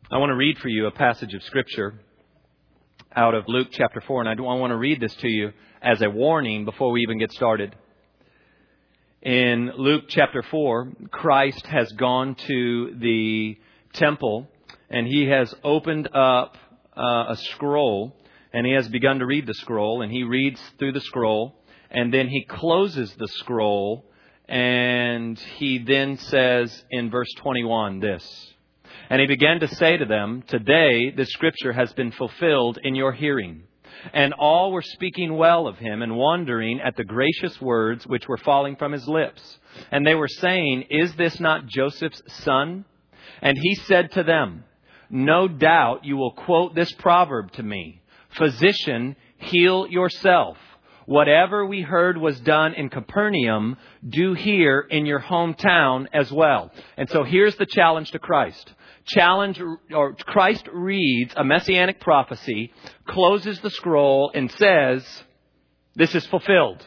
I want to read for you a passage of Scripture out of Luke chapter 4. And I want to read this to you as a warning before we even get started. In Luke chapter 4, Christ has gone to the temple and He has opened up a scroll and He has begun to read the scroll. And He reads through the scroll and then He closes the scroll. And He then says in verse 21 this: "And He began to say to them, 'Today this scripture has been fulfilled in your hearing.' And all were speaking well of Him and wondering at the gracious words which were falling from His lips. And they were saying, 'Is this not Joseph's son?' And He said to them, 'No doubt you will quote this proverb to me, "Physician, heal yourself. Whatever we heard was done in Capernaum, do here in your hometown as well.'" And so here's the challenge to Christ. Christ reads a messianic prophecy, closes the scroll, and says, "This is fulfilled."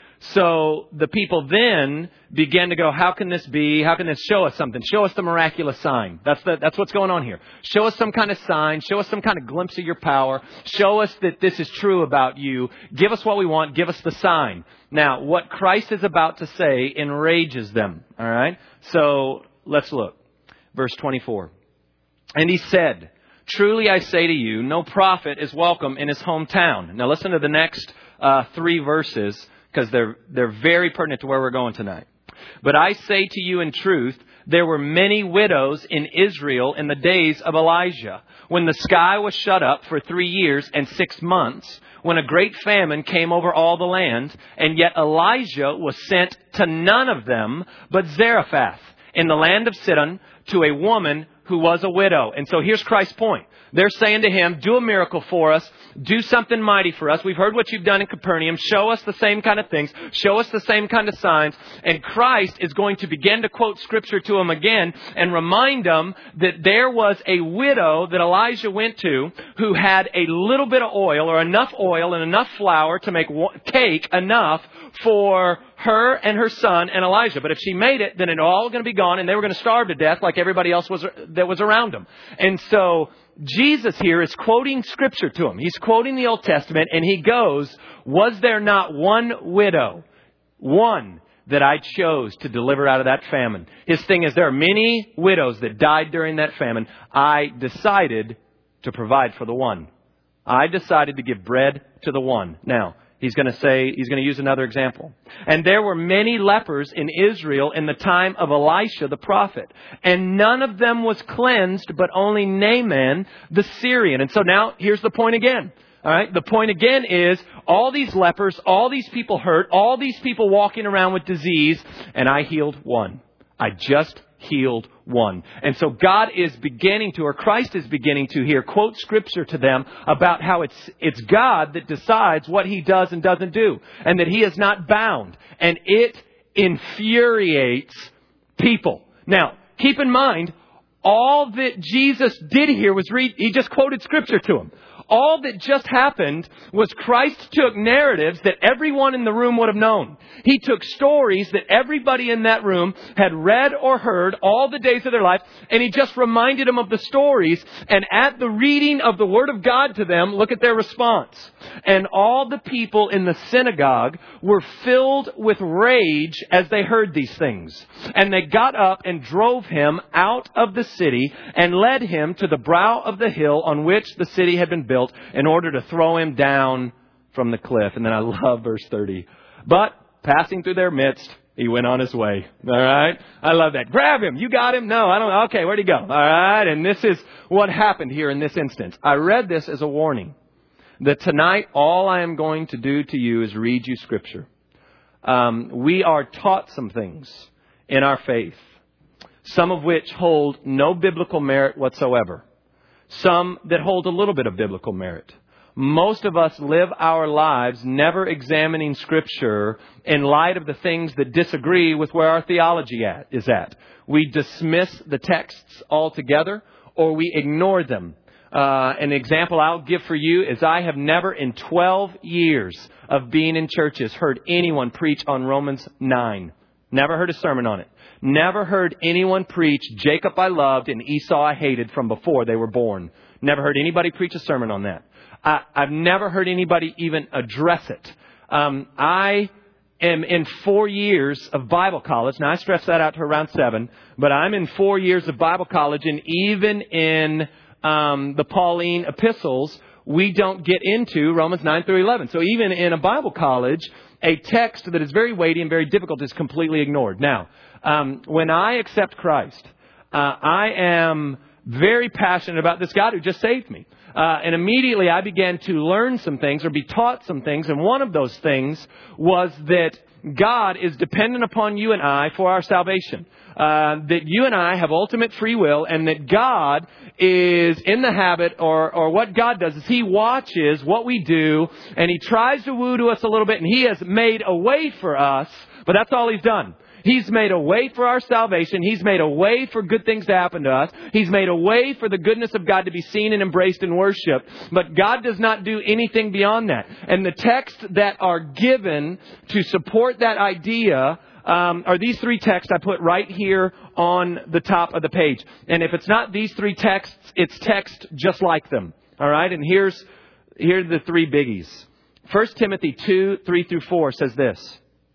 So the people then begin to go, "How can this be? How can this show us something? Show us the miraculous sign." That's what's going on here. Show us some kind of sign. Show us some kind of glimpse of your power. Show us that this is true about you. Give us what we want. Give us the sign. Now, what Christ is about to say enrages them. All right. So let's look. Verse 24. "And He said, 'Truly I say to you, no prophet is welcome in his hometown.'" Now listen to the next 3 verses, because they're very pertinent to where we're going tonight. "But I say to you in truth, there were many widows in Israel in the days of Elijah, when the sky was shut up for 3 years and 6 months, when a great famine came over all the land, and yet Elijah was sent to none of them, but Zarephath in the land of Sidon, to a woman who was a widow." And so here's Christ's point. They're saying to Him, "Do a miracle for us. Do something mighty for us. We've heard what you've done in Capernaum. Show us the same kind of things. Show us the same kind of signs." And Christ is going to begin to quote Scripture to them again and remind them that there was a widow that Elijah went to who had a little bit of oil, or enough oil and enough flour to make cake enough for her and her son and Elijah. But if she made it, then it all going to be gone and they were going to starve to death like everybody else that was around them. And so Jesus here is quoting Scripture to him. He's quoting the Old Testament and He goes, "Was there not one widow, one that I chose to deliver out of that famine?" His thing is, there are many widows that died during that famine. I decided to provide for the one. I decided to give bread to the one. Now, He's going to use another example. "And there were many lepers in Israel in the time of Elisha the prophet, and none of them was cleansed, but only Naaman the Syrian." And so now here's the point again. All right. The point again is all these lepers, all these people hurt, all these people walking around with disease, and I healed one. I just healed one. And so God is beginning to, or Christ is beginning to here, quote Scripture to them about how it's God that decides what He does and doesn't do, and that He is not bound. And it infuriates people. Now, keep in mind, all that Jesus did here was He just quoted Scripture to them. All that just happened was Christ took narratives that everyone in the room would have known. He took stories that everybody in that room had read or heard all the days of their life, and He just reminded them of the stories. And at the reading of the Word of God to them, look at their response. "And all the people in the synagogue were filled with rage as they heard these things. And they got up and drove Him out of the city and led Him to the brow of the hill on which the city had been built, in order to throw Him down from the cliff." And then I love verse 30. "But passing through their midst, He went on His way." All right. I love that. "Grab him. You got him?" "No, I don't." "Okay, where'd he go?" All right. And this is what happened here in this instance. I read this as a warning that tonight all I am going to do to you is read you Scripture. We are taught some things in our faith, some of which hold no biblical merit whatsoever. Some that hold a little bit of biblical merit. Most of us live our lives never examining Scripture in light of the things that disagree with where our theology is at. We dismiss the texts altogether, or we ignore them. An example I'll give for you is I have never in 12 years of being in churches heard anyone preach on Romans 9. Never heard a sermon on it. Never heard anyone preach Jacob I loved and Esau I hated from before they were born. Never heard anybody preach a sermon on that. I've never heard anybody even address it. I am in 4 years of Bible college. Now, I stretched that out to around 7, but I'm in 4 years of Bible college, and even in the Pauline epistles, we don't get into Romans 9 through 11. So even in a Bible college, a text that is very weighty and very difficult is completely ignored. Now, when I accept Christ, I am very passionate about this God who just saved me. And immediately I began to learn some things or be taught some things. And one of those things was that God is dependent upon you and I for our salvation. That you and I have ultimate free will, and that God is in the habit, or what God does is He watches what we do, and He tries to woo to us a little bit, and He has made a way for us, but that's all He's done. He's made a way for our salvation. He's made a way for good things to happen to us. He's made a way for the goodness of God to be seen and embraced and worshiped. But God does not do anything beyond that. And the texts that are given to support that idea are these 3 texts I put right here on the top of the page. And if it's not these 3 texts, it's text just like them. All right? And here are the 3 biggies. 1 Timothy 2, 3 through 4 says this.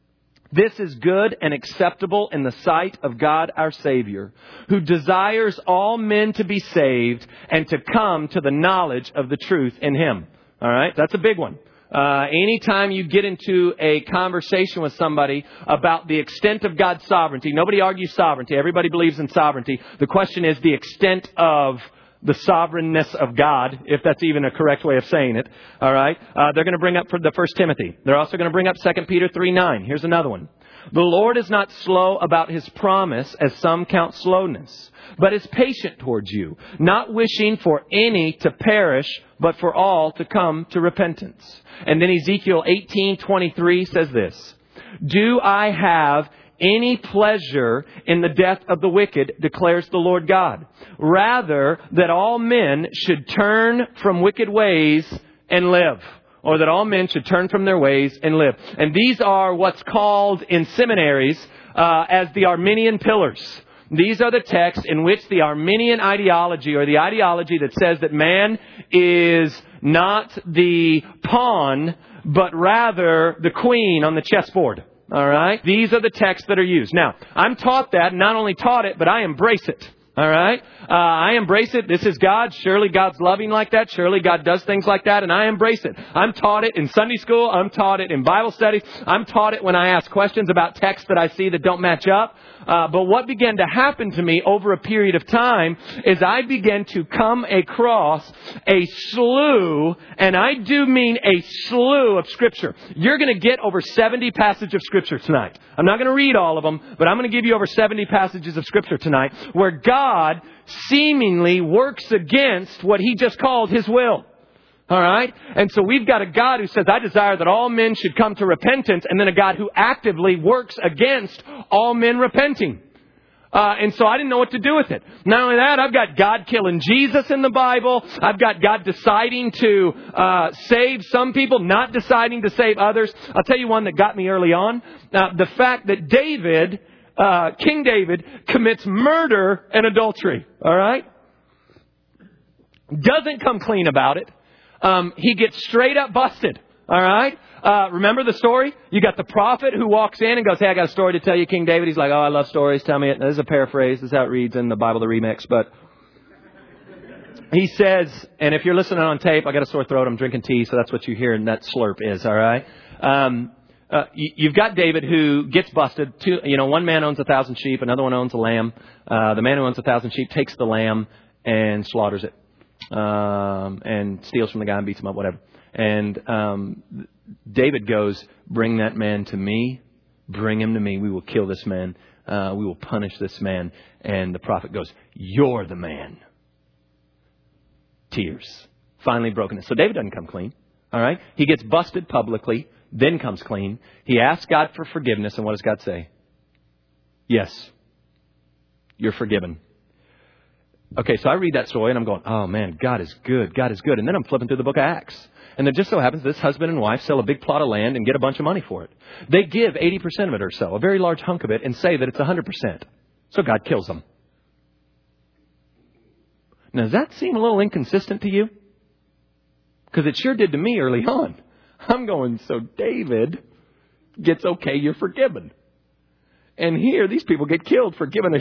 This is good and acceptable in the sight of God our Savior, who desires all men to be saved and to come to the knowledge of the truth in Him. All right? That's a big one. Anytime you get into a conversation with somebody about the extent of God's sovereignty, nobody argues sovereignty. Everybody believes in sovereignty. The question is the extent of the sovereignness of God, if that's even a correct way of saying it. All right. They're going to bring up for the 1 Timothy. They're also going to bring up 2 Peter 3:9. Here's another one. The Lord is not slow about His promise, as some count slowness, but is patient towards you, not wishing for any to perish, but for all to come to repentance. And then Ezekiel 18:23 says this. Do I have any pleasure in the death of the wicked, declares the Lord God. Rather, that all men should turn from wicked ways and live. Or that all men should turn from their ways and live. And these are what's called in seminaries as the Arminian pillars. These are the texts in which the Arminian ideology, or the ideology that says that man is not the pawn, but rather the queen on the chessboard. All right? These are the texts that are used. Now, I'm taught that, and not only taught it, but I embrace it. All right? I embrace it. This is God. Surely God's loving like that. Surely God does things like that, and I embrace it. I'm taught it in Sunday school. I'm taught it in Bible studies. I'm taught it when I ask questions about texts that I see that don't match up. But what began to happen to me over a period of time is I began to come across a slew, and I do mean a slew of Scripture. You're going to get over 70 passages of Scripture tonight. I'm not going to read all of them, but I'm going to give you over 70 passages of Scripture tonight where God seemingly works against what He just called His will. All right? And so we've got a God who says, I desire that all men should come to repentance, and then a God who actively works against all men repenting. And so I didn't know what to do with it. Not only that, I've got God killing Jesus in the Bible. I've got God deciding to save some people, not deciding to save others. I'll tell you one that got me early on. The fact that King David commits murder and adultery. All right? Doesn't come clean about it. He gets straight up busted. All right? Remember the story? You got the prophet who walks in and goes, hey, I got a story to tell you, King David. He's like, oh, I love stories. Tell me it. This is a paraphrase. This is how it reads in the Bible, the remix. But he says, and if you're listening on tape, I got a sore throat. I'm drinking tea. So that's what you hear. And that slurp is. All right? You've got David who gets busted. One man owns 1,000 sheep. Another one owns a lamb. The man who owns 1,000 sheep takes the lamb and slaughters it. And steals from the guy and beats him up, whatever. And David goes, bring that man to me. Bring him to me. We will kill this man. We will punish this man. And the prophet goes, you're the man. Tears. Finally brokenness. So David doesn't come clean. All right. He gets busted publicly, then comes clean. He asks God for forgiveness. And what does God say? Yes. You're forgiven. Okay, so I read that story and I'm going, oh man, God is good. God is good. And then I'm flipping through the book of Acts. And it just so happens this husband and wife sell a big plot of land and get a bunch of money for it. They give 80% of it or so, a very large hunk of it, and say that it's 100%. So God kills them. Now, does that seem a little inconsistent to you? Because it sure did to me early on. I'm going, so David gets okay, you're forgiven. And here, these people get killed for giving a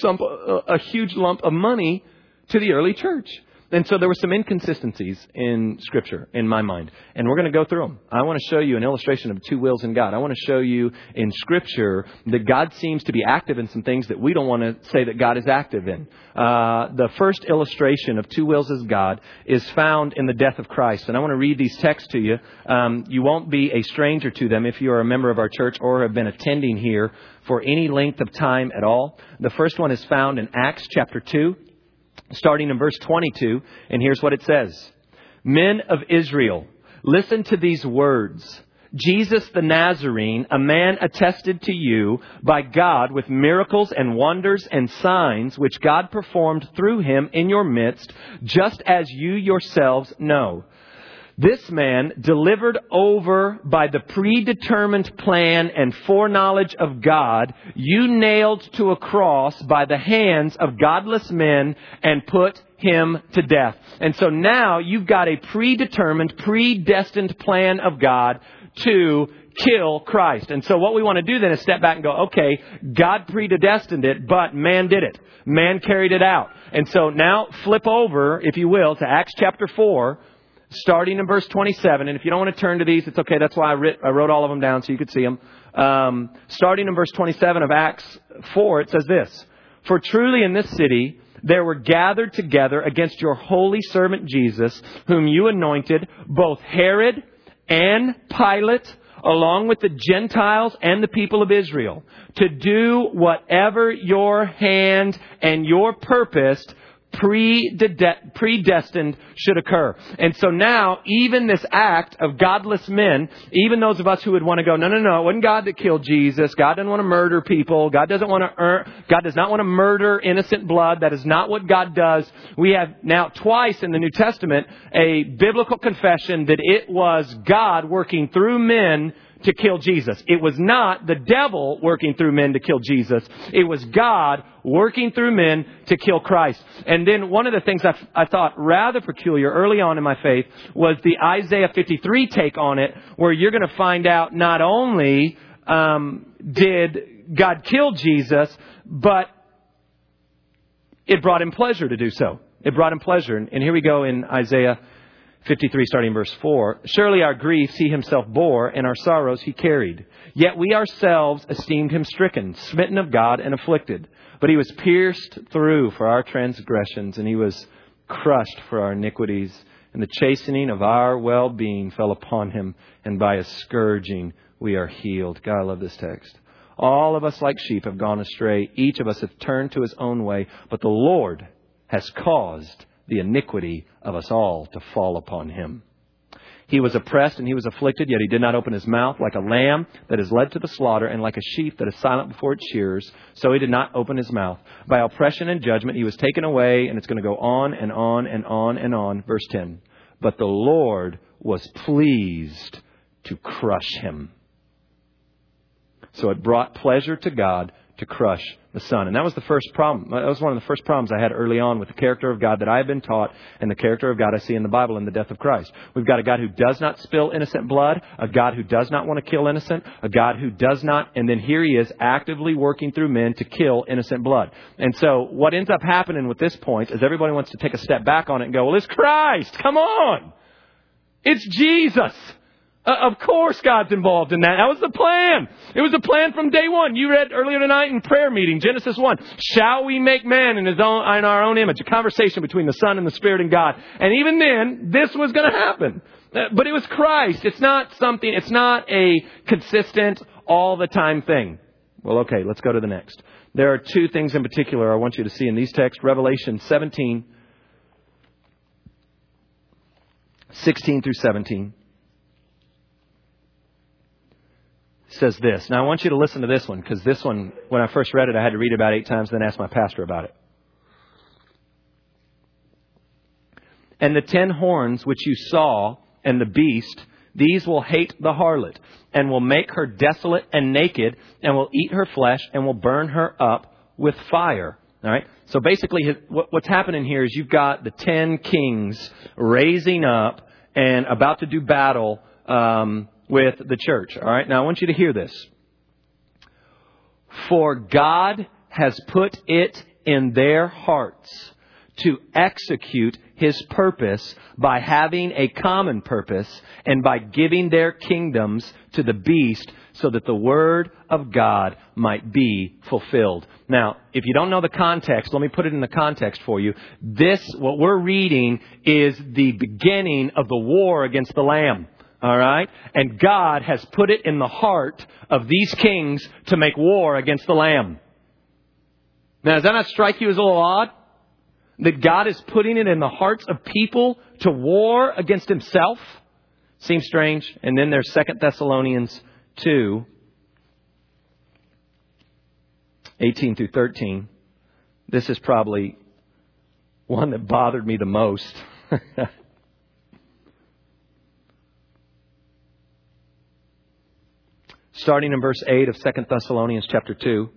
huge lump of money to the early church. And so there were some inconsistencies in Scripture, in my mind. And we're going to go through them. I want to show you an illustration of two wills in God. I want to show you in Scripture that God seems to be active in some things that we don't want to say that God is active in. The first illustration of two wills as God is found in the death of Christ. And I want to read these texts to you. You won't be a stranger to them if you are a member of our church or have been attending here for any length of time at all. The first one is found in Acts chapter 2. Starting in verse 22, and here's what it says. Men of Israel, listen to these words. Jesus the Nazarene, a man attested to you by God with miracles and wonders and signs which God performed through him in your midst, just as you yourselves know. This man, delivered over by the predetermined plan and foreknowledge of God, you nailed to a cross by the hands of godless men and put him to death. And so now you've got a predetermined, predestined plan of God to kill Christ. And so what we want to do then is step back and go, okay, God predestined it, but man did it. Man carried it out. And so now flip over, if you will, to Acts chapter 4. Starting in verse 27, and if you don't want to turn to these, it's okay. That's why I wrote all of them down so you could see them. Starting in verse 27 of Acts 4, it says this. For truly in this city there were gathered together against your holy servant Jesus, whom you anointed, both Herod and Pilate, along with the Gentiles and the people of Israel, to do whatever your hand and your purpose predestined should occur. And so now, even this act of godless men, even those of us who would want to go, no, it wasn't God that killed Jesus. God doesn't want to murder people. God does not want to murder innocent blood. That is not what God does. We have now twice in the New Testament a biblical confession that it was God working through men to kill Jesus. It was not the devil working through men to kill Jesus. It was God working through men to kill Christ. And then one of the things I thought rather peculiar early on in my faith was the Isaiah 53 take on it, where you're going to find out not only did God kill Jesus, but it brought him pleasure to do so. It brought him pleasure. And here we go in Isaiah 53, starting in verse 4. Surely our griefs he himself bore, and our sorrows he carried. Yet we ourselves esteemed him stricken, smitten of God, and afflicted. But he was pierced through for our transgressions, and he was crushed for our iniquities. And the chastening of our well-being fell upon him, and by his scourging we are healed. God, I love this text. All of us like sheep have gone astray. Each of us have turned to his own way. But the Lord has caused the iniquity of us all to fall upon him. He was oppressed and he was afflicted, yet he did not open his mouth. Like a lamb that is led to the slaughter, and like a sheep that is silent before its shearers, so he did not open his mouth. By oppression and judgment he was taken away. And it's going to go on and on and on and on. Verse 10. But the Lord was pleased to crush him. So it brought pleasure to God to crush the Son. And that was the first problem. That was one of the first problems I had early on with the character of God that I have been taught, and the character of God I see in the Bible in the death of Christ. We've got a God who does not spill innocent blood, a God who does not want to kill innocent, a God who does not, and then here he is actively working through men to kill innocent blood. And so what ends up happening with this point is everybody wants to take a step back on it and go, well, it's Christ. Come on. It's Jesus. Of course God's involved in that. That was the plan. It was the plan from day one. You read earlier tonight in prayer meeting, Genesis 1. Shall we make man in our own image? A conversation between the Son and the Spirit and God. And even then, this was going to happen. But it was Christ. It's not a consistent, all the time thing. Well, okay, let's go to the next. There are two things in particular I want you to see in these texts. Revelation 17, 16 through 17. Says this. Now I want you to listen to this one, because this one, when I first read it, I had to read it about 8 times, then ask my pastor about it. And the 10 horns which you saw and the beast, these will hate the harlot, and will make her desolate and naked, and will eat her flesh, and will burn her up with fire. All right. So basically, what's happening here is you've got the 10 kings raising up and about to do battle with the church. All right. Now I want you to hear this. For God has put it in their hearts to execute His purpose by having a common purpose and by giving their kingdoms to the beast so that the word of God might be fulfilled. Now, if you don't know the context, let me put it in the context for you. What we're reading, is the beginning of the war against the Lamb. All right? And God has put it in the heart of these kings to make war against the Lamb. Now, does that not strike you as a little odd? That God is putting it in the hearts of people to war against Himself? Seems strange. And then there's 2 Thessalonians 2, 18 through 13. This is probably one that bothered me the most. Starting in verse 8 of 2 Thessalonians chapter 2.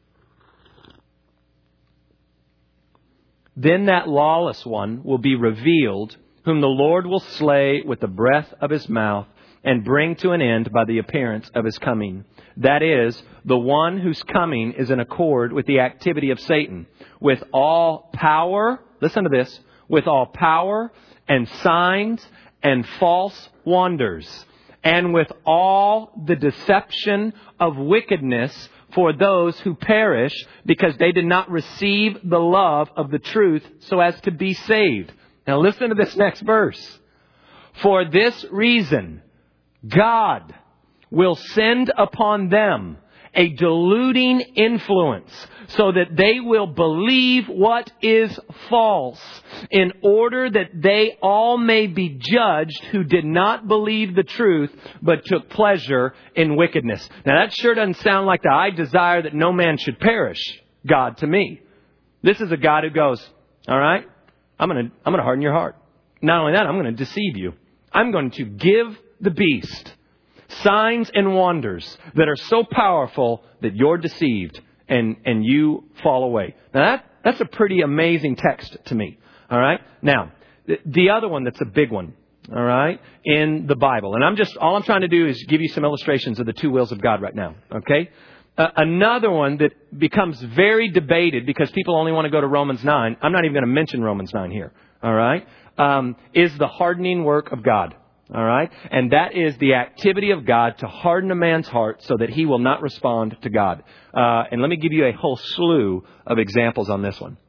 Then that lawless one will be revealed, whom the Lord will slay with the breath of His mouth and bring to an end by the appearance of His coming. That is, the one whose coming is in accord with the activity of Satan, with all power, listen to this, with all power and signs and false wonders, and with all the deception of wickedness for those who perish, because they did not receive the love of the truth so as to be saved. Now listen to this next verse. For this reason, God will send upon them a deluding influence, so that they will believe what is false, in order that they all may be judged who did not believe the truth, but took pleasure in wickedness. Now that sure doesn't sound like the I desire that no man should perish God to me. This is a God who goes, all right, I'm going to harden your heart. Not only that, I'm going to deceive you. I'm going to give the beast signs and wonders that are so powerful that you're deceived and you fall away. Now that's a pretty amazing text to me. All right. Now, the other one that's a big one. All right. In the Bible. And all I'm trying to do is give you some illustrations of the two wills of God right now. Okay. Another one that becomes very debated because people only want to go to Romans 9. I'm not even going to mention Romans 9 here. All right. Is the hardening work of God. All right. And that is the activity of God to harden a man's heart so that he will not respond to God. And let me give you a whole slew of examples on this one.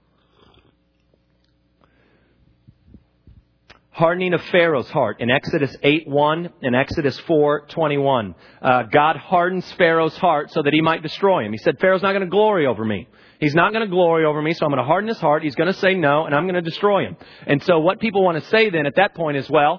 Hardening of Pharaoh's heart in Exodus 8:1 and Exodus 4:21. God hardens Pharaoh's heart so that he might destroy him. He said, Pharaoh's not going to glory over me. He's not going to glory over me, so I'm going to harden his heart. He's going to say no, and I'm going to destroy him. And so what people want to say then at that point is, well,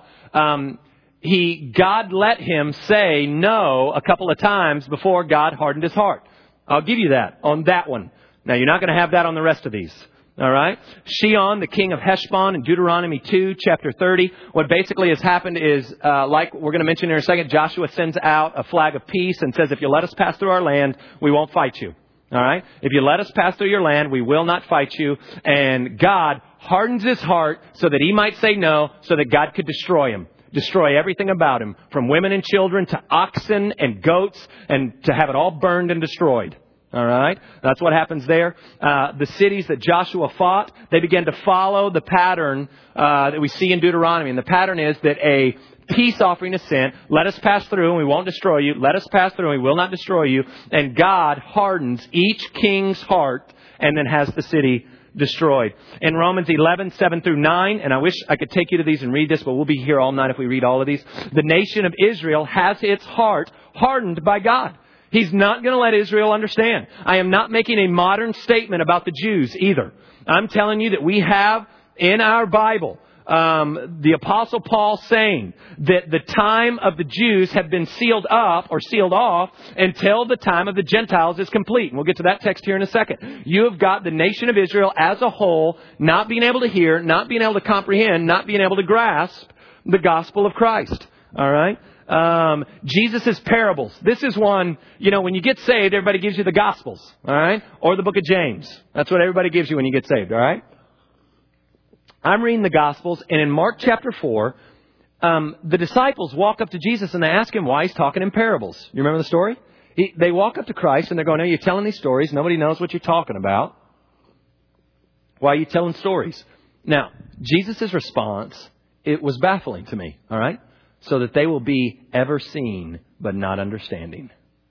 God let him say no a couple of times before God hardened his heart. I'll give you that on that one. Now, you're not going to have that on the rest of these. All right. Shihon, the king of Heshbon, in Deuteronomy 2, chapter 30. What basically has happened is, like we're going to mention in a second, Joshua sends out a flag of peace and says, if you let us pass through our land, we won't fight you. All right. If you let us pass through your land, we will not fight you. And God hardens his heart so that he might say no, so that God could destroy him. Destroy everything about him, from women and children to oxen and goats, and to have it all burned and destroyed. All right. That's what happens there. The cities that Joshua fought, they began to follow the pattern that we see in Deuteronomy. And the pattern is that a peace offering is sent. Let us pass through and we won't destroy you. Let us pass through and we will not destroy you. And God hardens each king's heart and then has the city destroyed. In Romans 11, 7 through 9, and I wish I could take you to these and read this, but we'll be here all night if we read all of these. The nation of Israel has its heart hardened by God. He's not going to let Israel understand. I am not making a modern statement about the Jews either. I'm telling you that we have in our Bible the Apostle Paul saying that the time of the Jews have been sealed up or sealed off until the time of the Gentiles is complete. And we'll get to that text here in a second. You have got the nation of Israel as a whole not being able to hear, not being able to comprehend, not being able to grasp the gospel of Christ. All right? Jesus' parables. This is one, when you get saved, everybody gives you the Gospels. All right? Or the book of James. That's what everybody gives you when you get saved. All right? I'm reading the Gospels, and in Mark chapter 4, the disciples walk up to Jesus and they ask him why he's talking in parables. You remember the story? They walk up to Christ and they're going, you're telling these stories. Nobody knows what you're talking about. Why are you telling stories? Now, Jesus' response, it was baffling to me. All right? So that they will be ever seen, but not understanding.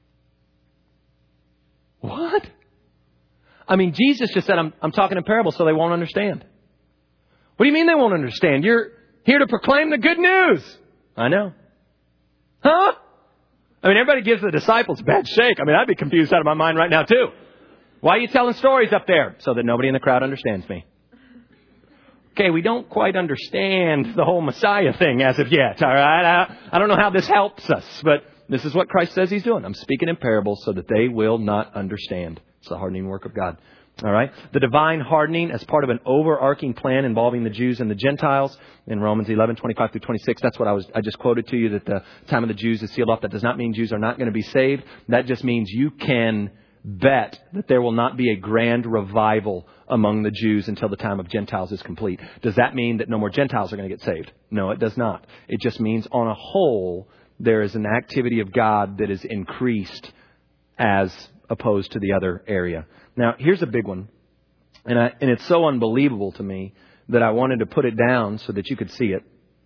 What? I mean, Jesus just said, I'm talking in parables so they won't understand. What do you mean they won't understand? You're here to proclaim the good news. I know. Huh? I mean, everybody gives the disciples a bad shake. I mean, I'd be confused out of my mind right now, too. Why are you telling stories up there? So that nobody in the crowd understands me. Okay, we don't quite understand the whole Messiah thing as of yet, all right? I don't know how this helps us, but this is what Christ says he's doing. I'm speaking in parables so that they will not understand. It's the hardening work of God. All right. The divine hardening as part of an overarching plan involving the Jews and the Gentiles in Romans 11:25 through 26. That's what I just quoted to you, that the time of the Jews is sealed off. That does not mean Jews are not going to be saved. That just means you can bet that there will not be a grand revival among the Jews until the time of Gentiles is complete. Does that mean that no more Gentiles are going to get saved? No, it does not. It just means on a whole, there is an activity of God that is increased as opposed to the other area. Now, here's a big one, and it's so unbelievable to me that I wanted to put it down so that you could see it.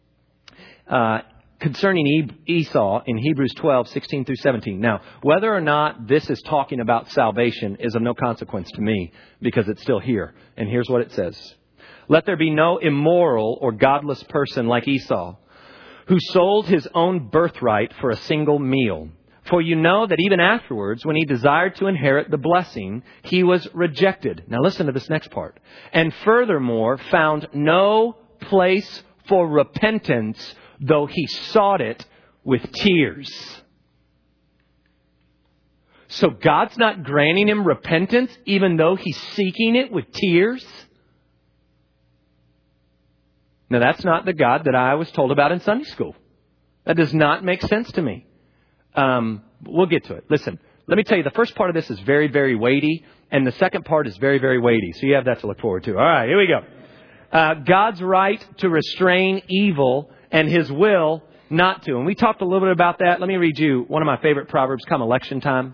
Concerning Esau in Hebrews 12:16 through 17. Now, whether or not this is talking about salvation is of no consequence to me because it's still here. And here's what it says. Let there be no immoral or godless person like Esau, who sold his own birthright for a single meal. For you know that even afterwards, when he desired to inherit the blessing, he was rejected. Now listen to this next part. And furthermore, found no place for repentance, though he sought it with tears. So God's not granting him repentance, even though he's seeking it with tears? Now that's not the God that I was told about in Sunday school. That does not make sense to me. We'll get to it. Listen, let me tell you, the first part of this is very, very weighty, and the second part is very, very weighty. So you have that to look forward to. All right, here we go. God's right to restrain evil and his will not to. And we talked a little bit about that. Let me read you one of my favorite Proverbs come election time.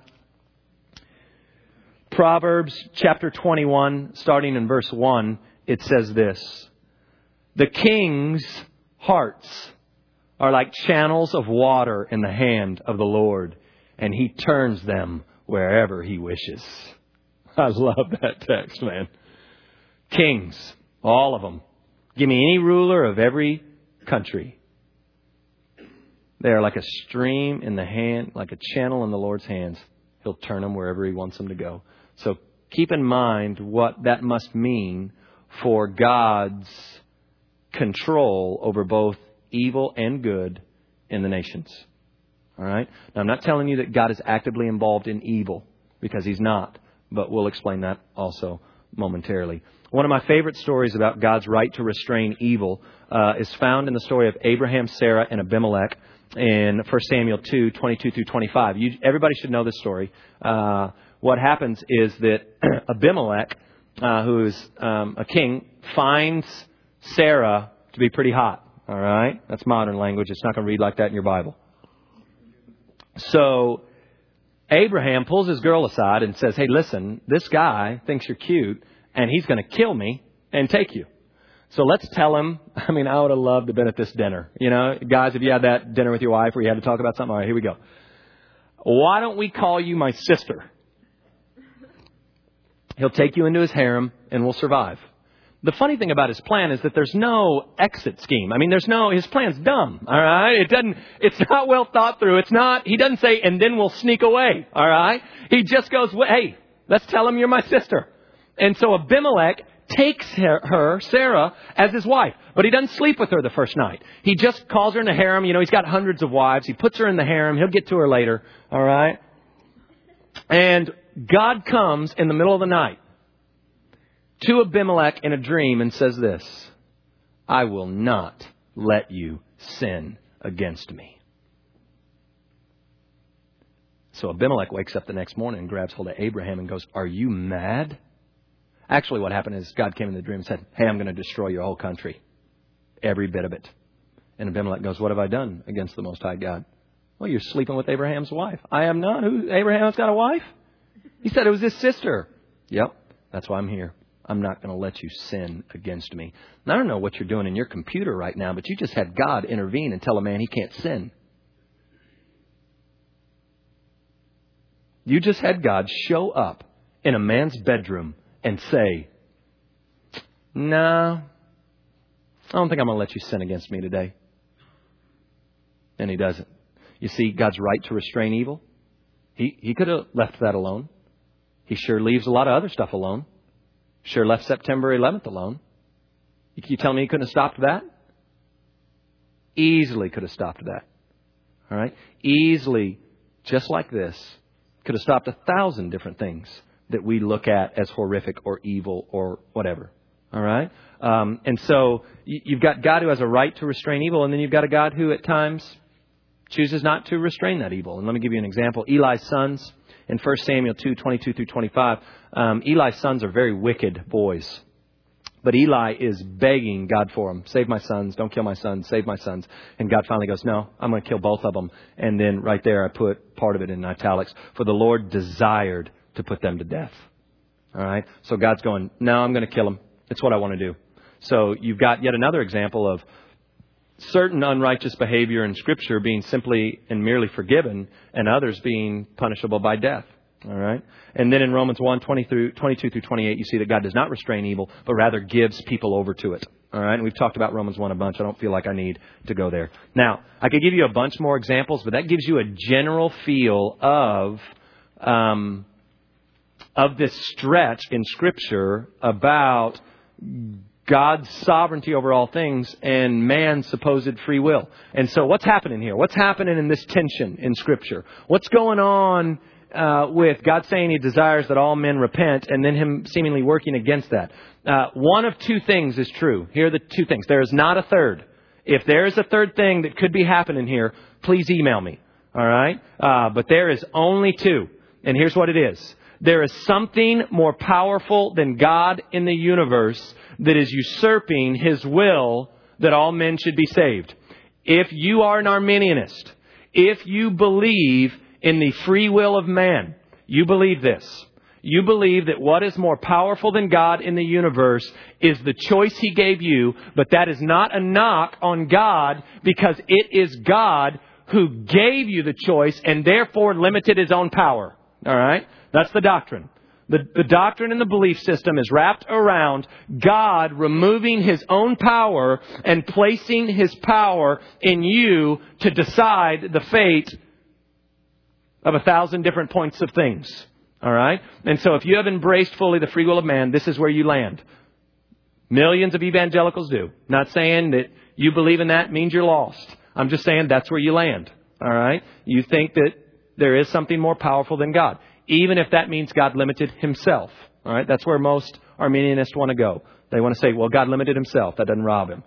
Proverbs chapter 21, starting in verse 1, it says this. The king's hearts are like channels of water in the hand of the Lord, and he turns them wherever he wishes. I love that text, man. Kings, all of them. Give me any ruler of every country. They are like a stream in the hand, like a channel in the Lord's hands. He'll turn them wherever he wants them to go. So keep in mind what that must mean for God's control over both evil and good in the nations. All right? Now, I'm not telling you that God is actively involved in evil, because he's not. But we'll explain that also momentarily. One of my favorite stories about God's right to restrain evil is found in the story of Abraham, Sarah, and Abimelech in 1 Samuel 2:22 through 25. Everybody should know this story. What happens is that Abimelech, who is a king, finds Sarah to be pretty hot. All right? That's modern language. It's not going to read like that in your Bible. So Abraham pulls his girl aside and says, hey, listen, this guy thinks you're cute and he's going to kill me and take you. So let's tell him. I mean, I would have loved to have been at this dinner. You know, guys, if you had that dinner with your wife where you had to talk about something, all right, here we go. Why don't we call you my sister? He'll take you into his harem and we'll survive. The funny thing about his plan is that there's no exit scheme. I mean, his plan's dumb. All right. It's not well thought through. He doesn't say, and then we'll sneak away. All right. He just goes, hey, let's tell him you're my sister. And so Abimelech takes her, Sarah, as his wife. But he doesn't sleep with her the first night. He just calls her in the harem. You know, he's got hundreds of wives. He puts her in the harem. He'll get to her later. All right. And God comes in the middle of the night to Abimelech in a dream and says this, I will not let you sin against me. So Abimelech wakes up the next morning and grabs hold of Abraham and goes, are you mad? Actually, what happened is God came in the dream and said, hey, I'm going to destroy your whole country. Every bit of it. And Abimelech goes, what have I done against the Most High God? Well, you're sleeping with Abraham's wife. I am not. Abraham's got a wife? He said it was his sister. Yep, that's why I'm here. I'm not going to let you sin against me. And I don't know what you're doing in your computer right now, but you just had God intervene and tell a man he can't sin. You just had God show up in a man's bedroom and say, no, I don't think I'm going to let you sin against me today. And he doesn't. You see, God's right to restrain evil. He could have left that alone. He sure leaves a lot of other stuff alone. Sure left September 11th alone. You tell me he couldn't have stopped that? Easily could have stopped that. All right? Easily, just like this, could have stopped 1,000 different things that we look at as horrific or evil or whatever. All right? And so you've got God who has a right to restrain evil, and then you've got a God who at times chooses not to restrain that evil. And let me give you an example. Eli's sons in 1 Samuel 2, 22 through 25. Eli's sons are very wicked boys. But Eli is begging God for them. Save my sons. Don't kill my sons. Save my sons. And God finally goes, no, I'm going to kill both of them. And then right there I put part of it in italics. For the Lord desired to put them to death. All right. So God's going, no, I'm going to kill them. It's what I want to do. So you've got yet another example of certain unrighteous behavior in Scripture being simply and merely forgiven and others being punishable by death. All right. And then in Romans 1, 22 through 28, you see that God does not restrain evil, but rather gives people over to it. All right. And we've talked about Romans 1 a bunch. I don't feel like I need to go there. Now, I could give you a bunch more examples, but that gives you a general feel of this stretch in Scripture about God's sovereignty over all things and man's supposed free will. And so what's happening here? What's happening in this tension in Scripture? What's going on with God saying He desires that all men repent and then Him seemingly working against that? One of two things is true. Here are the two things. There is not a third. If there is a third thing that could be happening here, please email me. All right? But there is only two. And here's what it is. There is something more powerful than God in the universe that is usurping His will that all men should be saved. If you are an Arminianist, if you believe in the free will of man, you believe this. You believe that what is more powerful than God in the universe is the choice He gave you, but that is not a knock on God because it is God who gave you the choice and therefore limited His own power. All right? That's the doctrine. The doctrine in the belief system is wrapped around God removing His own power and placing His power in you to decide the fate of 1,000 different points of things. All right? And so if you have embraced fully the free will of man, this is where you land. Millions of evangelicals do. Not saying that you believe in that means you're lost. I'm just saying that's where you land. All right? You think that there is something more powerful than God, even if that means God limited Himself. All right? That's where most Arminianists want to go. They want to say, well, God limited Himself. That doesn't rob Him.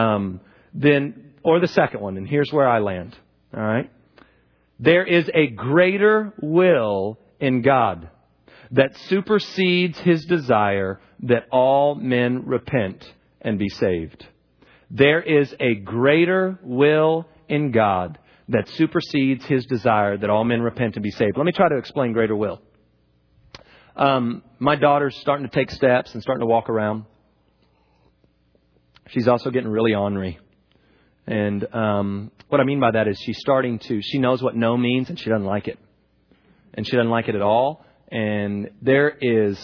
Or the second one, and here's where I land. All right? There is a greater will in God that supersedes His desire that all men repent and be saved. There is a greater will in God that supersedes His desire that all men repent and be saved. Let me try to explain greater will. My daughter's starting to take steps and starting to walk around. She's also getting really ornery. And what I mean by that is she knows what no means and she doesn't like it. And she doesn't like it at all. And there is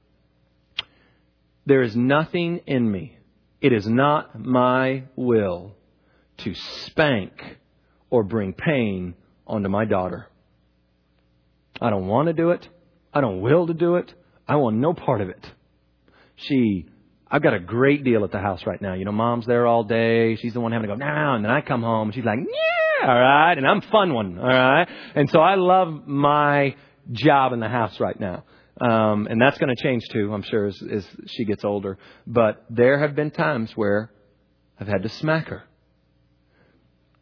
nothing in me. It is not my will to spank or bring pain onto my daughter. I don't want to do it. I don't will to do it. I want no part of it. I've got a great deal at the house right now. You know, Mom's there all day. She's the one having to go, now. And then I come home and she's like, yeah, all right. And I'm fun one, all right. And so I love my job in the house right now. And that's going to change too, I'm sure, as she gets older. But there have been times where I've had to smack her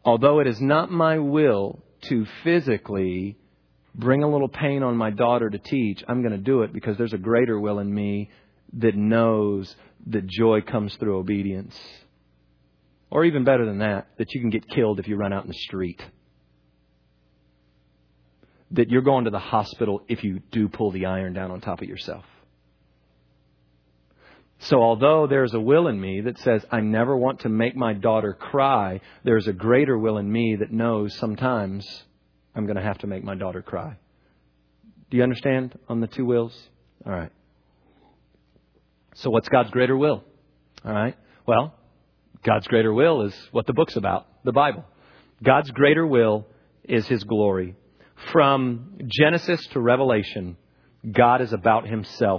although it is not my will to physically bring a little pain on my daughter to teach, I'm going to do it because there's a greater will in me that knows that joy comes through obedience. Or even better than that you can get killed if you run out in the street. That you're going to the hospital if you do pull the iron down on top of yourself. So although there's a will in me that says I never want to make my daughter cry, there's a greater will in me that knows sometimes I'm going to have to make my daughter cry. Do you understand on the two wills? All right. So what's God's greater will? All right. Well, God's greater will is what the book's about, the Bible. God's greater will is His glory. From Genesis to Revelation, God is about Himself.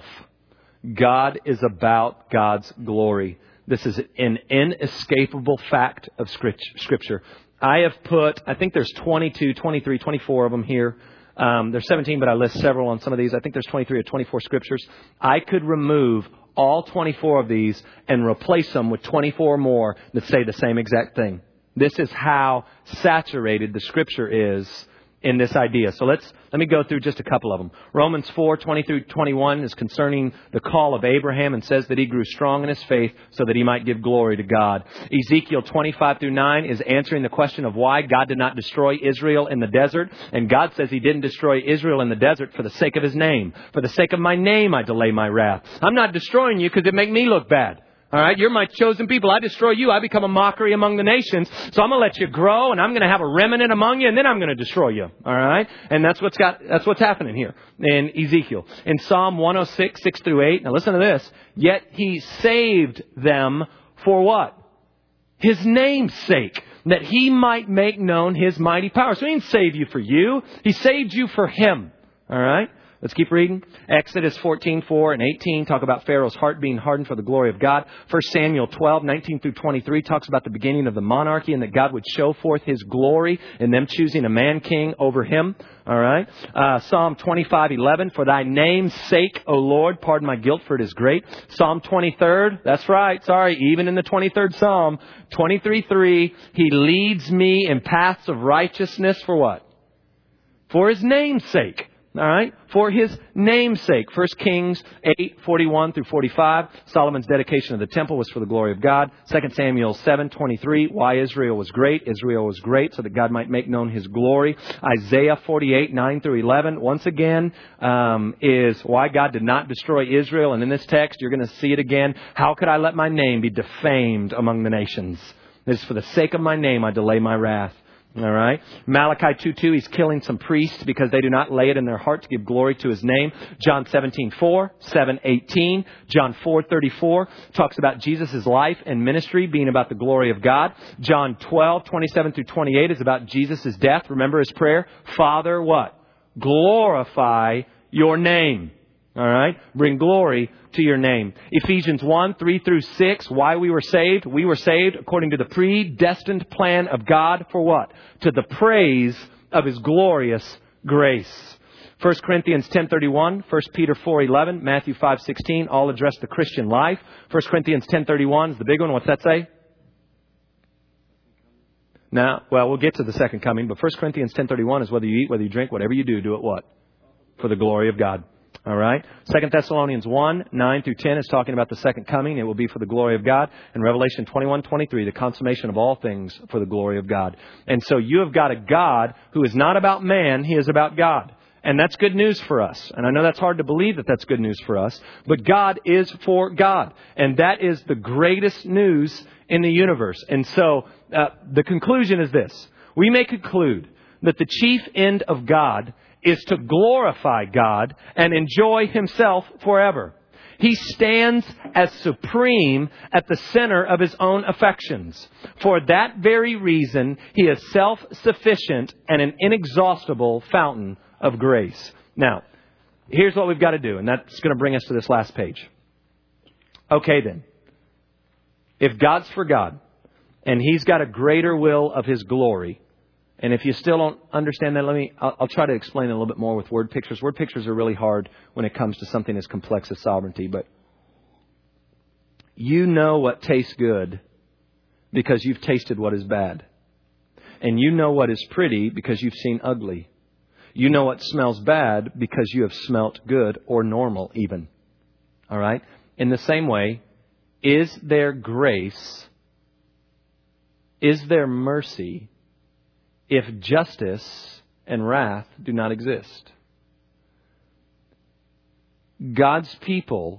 God is about God's glory. This is an inescapable fact of Scripture. I have put, I think there's 22, 23, 24 of them here. There's 17, but I list several on some of these. I think there's 23 or 24 Scriptures. I could remove all 24 of these and replace them with 24 more that say the same exact thing. This is how saturated the Scripture is in this idea. So let me go through just a couple of them. Romans 4, 20 through 21 is concerning the call of Abraham and says that he grew strong in his faith so that he might give glory to God. Ezekiel 25 through 9 is answering the question of why God did not destroy Israel in the desert. And God says He didn't destroy Israel in the desert for the sake of His name. For the sake of my name, I delay my wrath. I'm not destroying you because it make me look bad. All right, you're my chosen people. I destroy you. I become a mockery among the nations. So I'm going to let you grow, and I'm going to have a remnant among you, and then I'm going to destroy you. All right, and that's what's happening here in Ezekiel. In Psalm 106, 6 through 8. Now listen to this. Yet He saved them for what? His name's sake, that He might make known His mighty power. So He didn't save you for you. He saved you for Him. All right. Let's keep reading. Exodus 14:4 and 18 talk about Pharaoh's heart being hardened for the glory of God. 1 Samuel 12, 19 through 23 talks about the beginning of the monarchy and that God would show forth His glory in them choosing a man king over him. All right. Psalm 25:11, for Thy name's sake, O Lord, pardon my guilt, for it is great. Psalm 23rd, that's right. Sorry, even in the 23rd Psalm, 23:3, He leads me in paths of righteousness for what? For His name's sake. All right, for His name's sake. 1 Kings 8:41 through 45. Solomon's dedication of the temple was for the glory of God. 2 Samuel 7:23. Why Israel was great. Israel was great so that God might make known His glory. Isaiah 48:9 through 11. Once again, is why God did not destroy Israel. And in this text, you're going to see it again. How could I let my name be defamed among the nations? This is for the sake of my name, I delay my wrath. All right. Malachi 2:2, He's killing some priests because they do not lay it in their heart to give glory to His name. John 17:4, 7:18, John 4:34 talks about Jesus' life and ministry being about the glory of God. John 12:27 through 28 is about Jesus' death. Remember His prayer? Father, what? Glorify Your name. All right. Bring glory to Your name. Ephesians 1:3 through 6. Why we were saved? We were saved according to the predestined plan of God for what? To the praise of His glorious grace. 1 Corinthians 10:31, 1 Peter 4:11, Matthew 5:16, all address the Christian life. 1 Corinthians 10:31 is the big one. What's that say? Now, well, we'll get to the second coming, but 1 Corinthians 10:31 is whether you eat, whether you drink, whatever you do, do it what? For the glory of God. All right. 2 Thessalonians 1, 9 through 10 is talking about the second coming. It will be for the glory of God. And Revelation 21:23, the consummation of all things for the glory of God. And so you have got a God who is not about man. He is about God. And that's good news for us. And I know that's hard to believe that that's good news for us. But God is for God. And that is the greatest news in the universe. And so the conclusion is this. We may conclude that the chief end of God is to glorify God and enjoy Himself forever. He stands as supreme at the center of His own affections. For that very reason, He is self-sufficient and an inexhaustible fountain of grace. Now, here's what we've got to do, and that's going to bring us to this last page. Okay then. If God's for God, and He's got a greater will of His glory, and if you still don't understand that, I'll try to explain it a little bit more with word pictures. Word pictures are really hard when it comes to something as complex as sovereignty. But you know what tastes good because you've tasted what is bad. And you know what is pretty because you've seen ugly. You know what smells bad because you have smelt good or normal even. All right? In the same way, is there grace, is there mercy if justice and wrath do not exist? God's people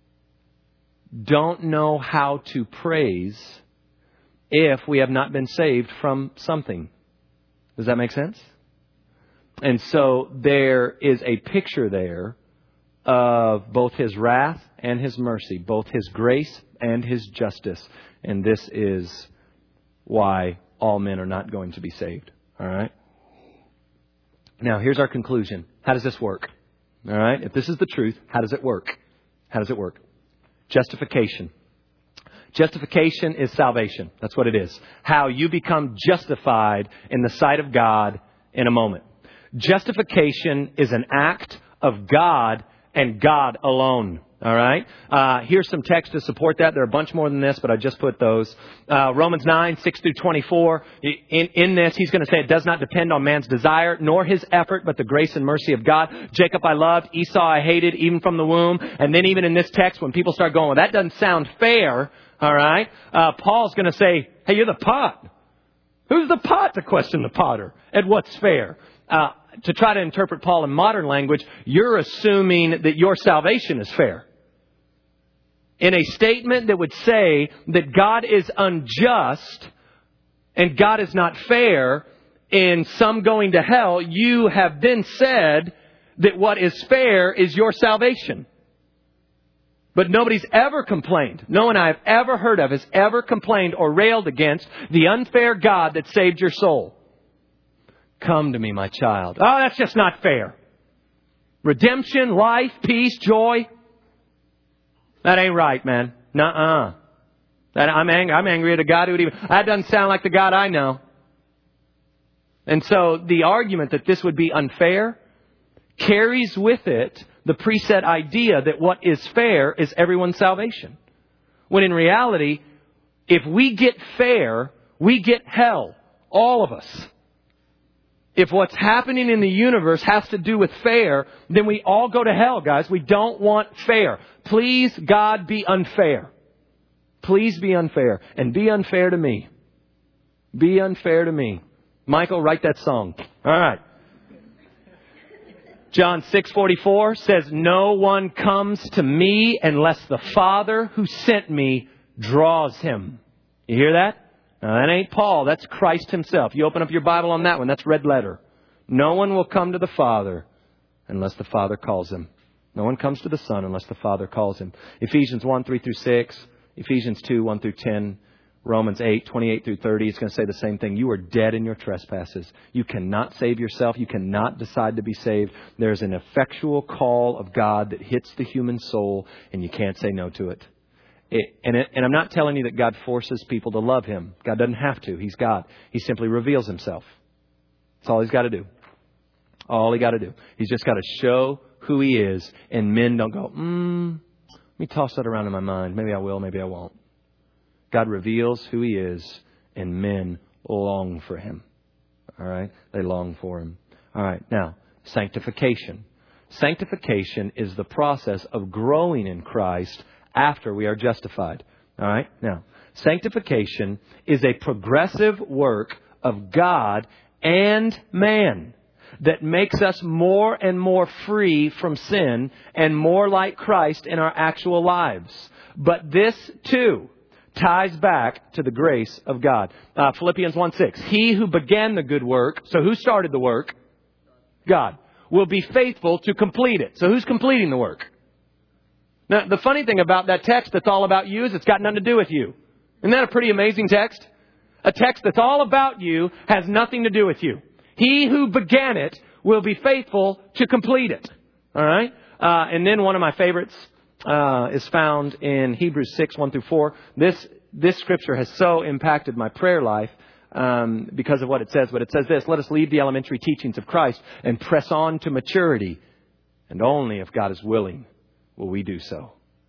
don't know how to praise if we have not been saved from something. Does that make sense? And so there is a picture there of both His wrath and His mercy, both His grace and His justice. And this is why all men are not going to be saved. All right? Now, here's our conclusion. How does this work? All right? If this is the truth, how does it work? How does it work? Justification. Justification is salvation. That's what it is. How you become justified in the sight of God in a moment. Justification is an act of God and God alone. All right? Here's some text to support that. There are a bunch more than this, but I just put those. Romans 9, 6 through 24. In this, he's going to say it does not depend on man's desire, nor his effort, but the grace and mercy of God. Jacob I loved, Esau I hated, even from the womb. And then even in this text, when people start going, well, that doesn't sound fair. All right? Paul's going to say, hey, you're the pot. Who's the pot to question the potter at what's fair? To try to interpret Paul in modern language, you're assuming that your salvation is fair. In a statement that would say that God is unjust and God is not fair, in some going to hell, you have then said that what is fair is your salvation. But nobody's ever complained. No one I've ever heard of has ever complained or railed against the unfair God that saved your soul. Come to me, my child. Oh, that's just not fair. Redemption, life, peace, joy. That ain't right, man. Nuh-uh. I'm angry at a God who would even... That doesn't sound like the God I know. And so the argument that this would be unfair carries with it the preset idea that what is fair is everyone's salvation. When in reality, if we get fair, we get hell. All of us. If what's happening in the universe has to do with fair, then we all go to hell, guys. We don't want fair. Please, God, be unfair. Please be unfair. And be unfair to me. Be unfair to me. Michael, write that song. All right. John 6:44 says, no one comes to me unless the Father who sent me draws him. You hear that? Now, that ain't Paul. That's Christ Himself. You open up your Bible on that one. That's red letter. No one will come to the Father unless the Father calls him. No one comes to the Son unless the Father calls him. Ephesians 1, 3 through 6. Ephesians 2, 1 through 10. Romans 8, 28 through 30. It's going to say the same thing. You are dead in your trespasses. You cannot save yourself. You cannot decide to be saved. There's an effectual call of God that hits the human soul, and you can't say no to it. And I'm not telling you that God forces people to love Him. God doesn't have to. He's God. He simply reveals Himself. That's all He's got to do. All He got to do. He's just got to show who He is. And men don't go, let me toss that around in my mind. Maybe I will, maybe I won't. God reveals who He is, and men long for Him. All right? They long for Him. All right. Now, sanctification. Sanctification is the process of growing in Christ after we are justified. All right? Now, sanctification is a progressive work of God and man that makes us more and more free from sin and more like Christ in our actual lives. But this, too, ties back to the grace of God. Philippians 1:6. He who began the good work, so who started the work? God. Will be faithful to complete it. So who's completing the work? Now, the funny thing about that text that's all about you is it's got nothing to do with you. Isn't that a pretty amazing text? A text that's all about you has nothing to do with you. He who began it will be faithful to complete it. All right? And then one of my favorites is found in Hebrews 6, 1 through 4. This scripture has so impacted my prayer life because of what it says. But it says this: let us leave the elementary teachings of Christ and press on to maturity. And only if God is willing will we do so.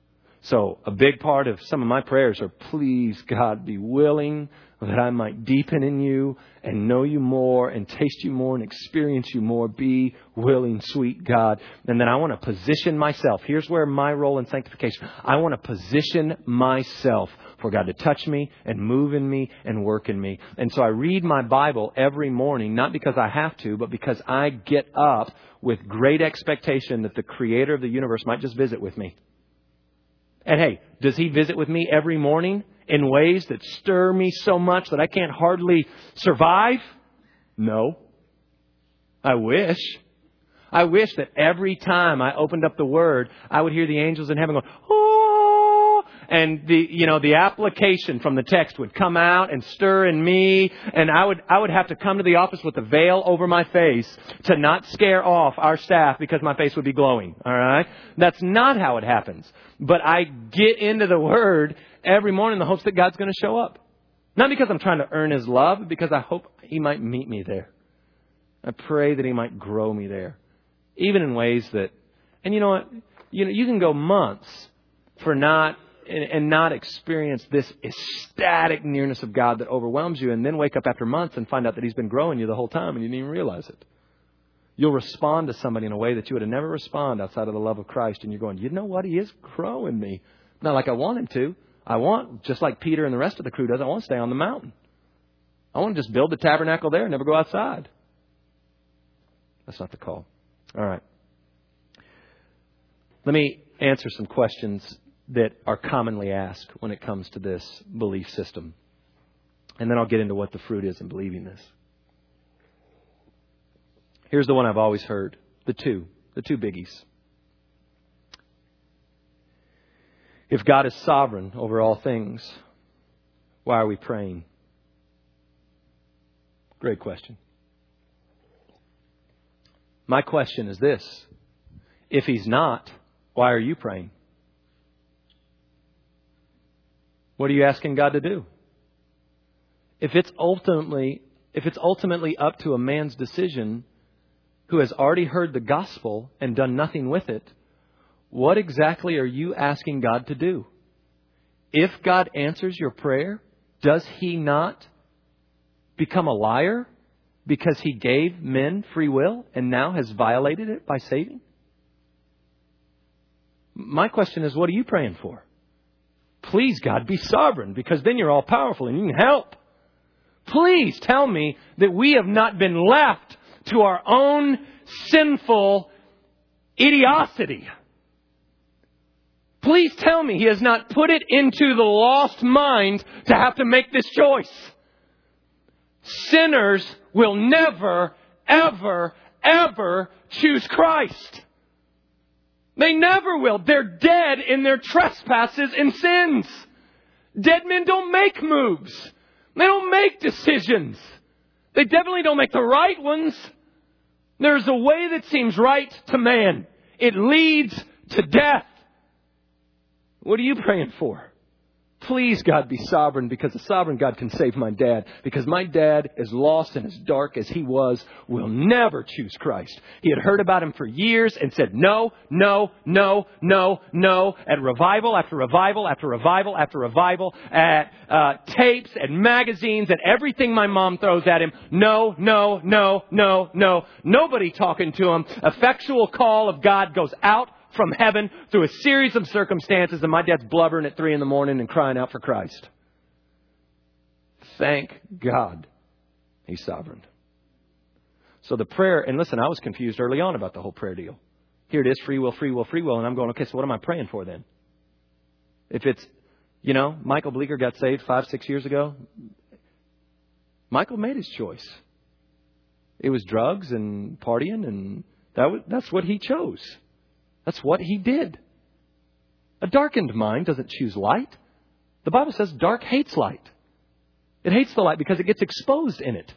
So a big part of some of my prayers are, please, God, be willing that I might deepen in you and know you more and taste you more and experience you more. Be willing, sweet God. And then I want to position myself. Here's where my role in sanctification. I want to position myself for God to touch me and move in me and work in me. And so I read my Bible every morning, not because I have to, but because I get up with great expectation that the Creator of the universe might just visit with me. And hey, does He visit with me every morning in ways that stir me so much that I can't hardly survive? No. I wish. I wish that every time I opened up the Word, I would hear the angels in heaven going, oh, and the application from the text would come out and stir in me, and I would have to come to the office with a veil over my face to not scare off our staff because my face would be glowing. All right? That's not how it happens. But I get into the Word every morning in the hopes that God's going to show up. Not because I'm trying to earn His love, but because I hope He might meet me there. I pray that He might grow me there. Even in ways that, and you know what? You can go months for not experience this ecstatic nearness of God that overwhelms you, and then wake up after months and find out that He's been growing you the whole time and you didn't even realize it. You'll respond to somebody in a way that you would have never responded outside of the love of Christ. And you're going, you know what? He is growing me. Not like I want Him to. I want, just like Peter and the rest of the crew does, I want to stay on the mountain. I want to just build the tabernacle there and never go outside. That's not the call. All right. Let me answer some questions that are commonly asked when it comes to this belief system. And then I'll get into what the fruit is in believing this. Here's the one I've always heard. The two biggies. If God is sovereign over all things, why are we praying? Great question. My question is this. If He's not, why are you praying? What are you asking God to do? If it's ultimately up to a man's decision who has already heard the gospel and done nothing with it, what exactly are you asking God to do? If God answers your prayer, does He not become a liar because He gave men free will and now has violated it by saving? My question is, what are you praying for? Please, God, be sovereign, because then you're all powerful and you can help. Please tell me that we have not been left to our own sinful idiocy. Please tell me He has not put it into the lost mind to have to make this choice. Sinners will never, ever, ever choose Christ. They never will. They're dead in their trespasses and sins. Dead men don't make moves. They don't make decisions. They definitely don't make the right ones. There's a way that seems right to man. It leads to death. What are you praying for? Please, God, be sovereign, because a sovereign God can save my dad. Because my dad, as lost and as dark as he was, will never choose Christ. He had heard about Him for years and said no, no, no, no, no. At revival after revival after revival after revival. At tapes and magazines and everything my mom throws at him. No, no, no, no, no. Nobody talking to him. Effectual call of God goes out from heaven through a series of circumstances, and my dad's blubbering at 3 a.m. and crying out for Christ. Thank God He's sovereign. So the prayer, and listen, I was confused early on about the whole prayer deal. Here it is, free will, free will, free will. And I'm going, okay, so what am I praying for then? If it's, Michael Bleeker got saved 5-6 years ago. Michael made his choice. It was drugs and partying, and that's what he chose. That's what he did. A darkened mind doesn't choose light. The Bible says dark hates light. It hates the light because it gets exposed in it.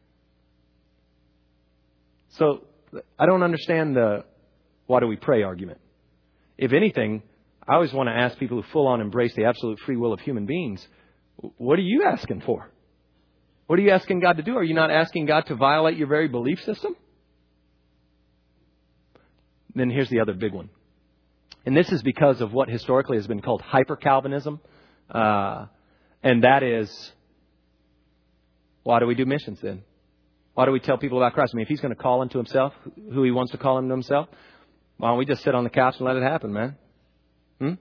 So I don't understand the why do we pray argument. If anything, I always want to ask people who full on embrace the absolute free will of human beings, what are you asking for? What are you asking God to do? Are you not asking God to violate your very belief system? Then here's the other big one. And this is because of what historically has been called hyper-Calvinism. And that is, why do we do missions then? Why do we tell people about Christ? I mean, if He's going to call into Himself who He wants to call into Himself, why don't we just sit on the couch and let it happen, man?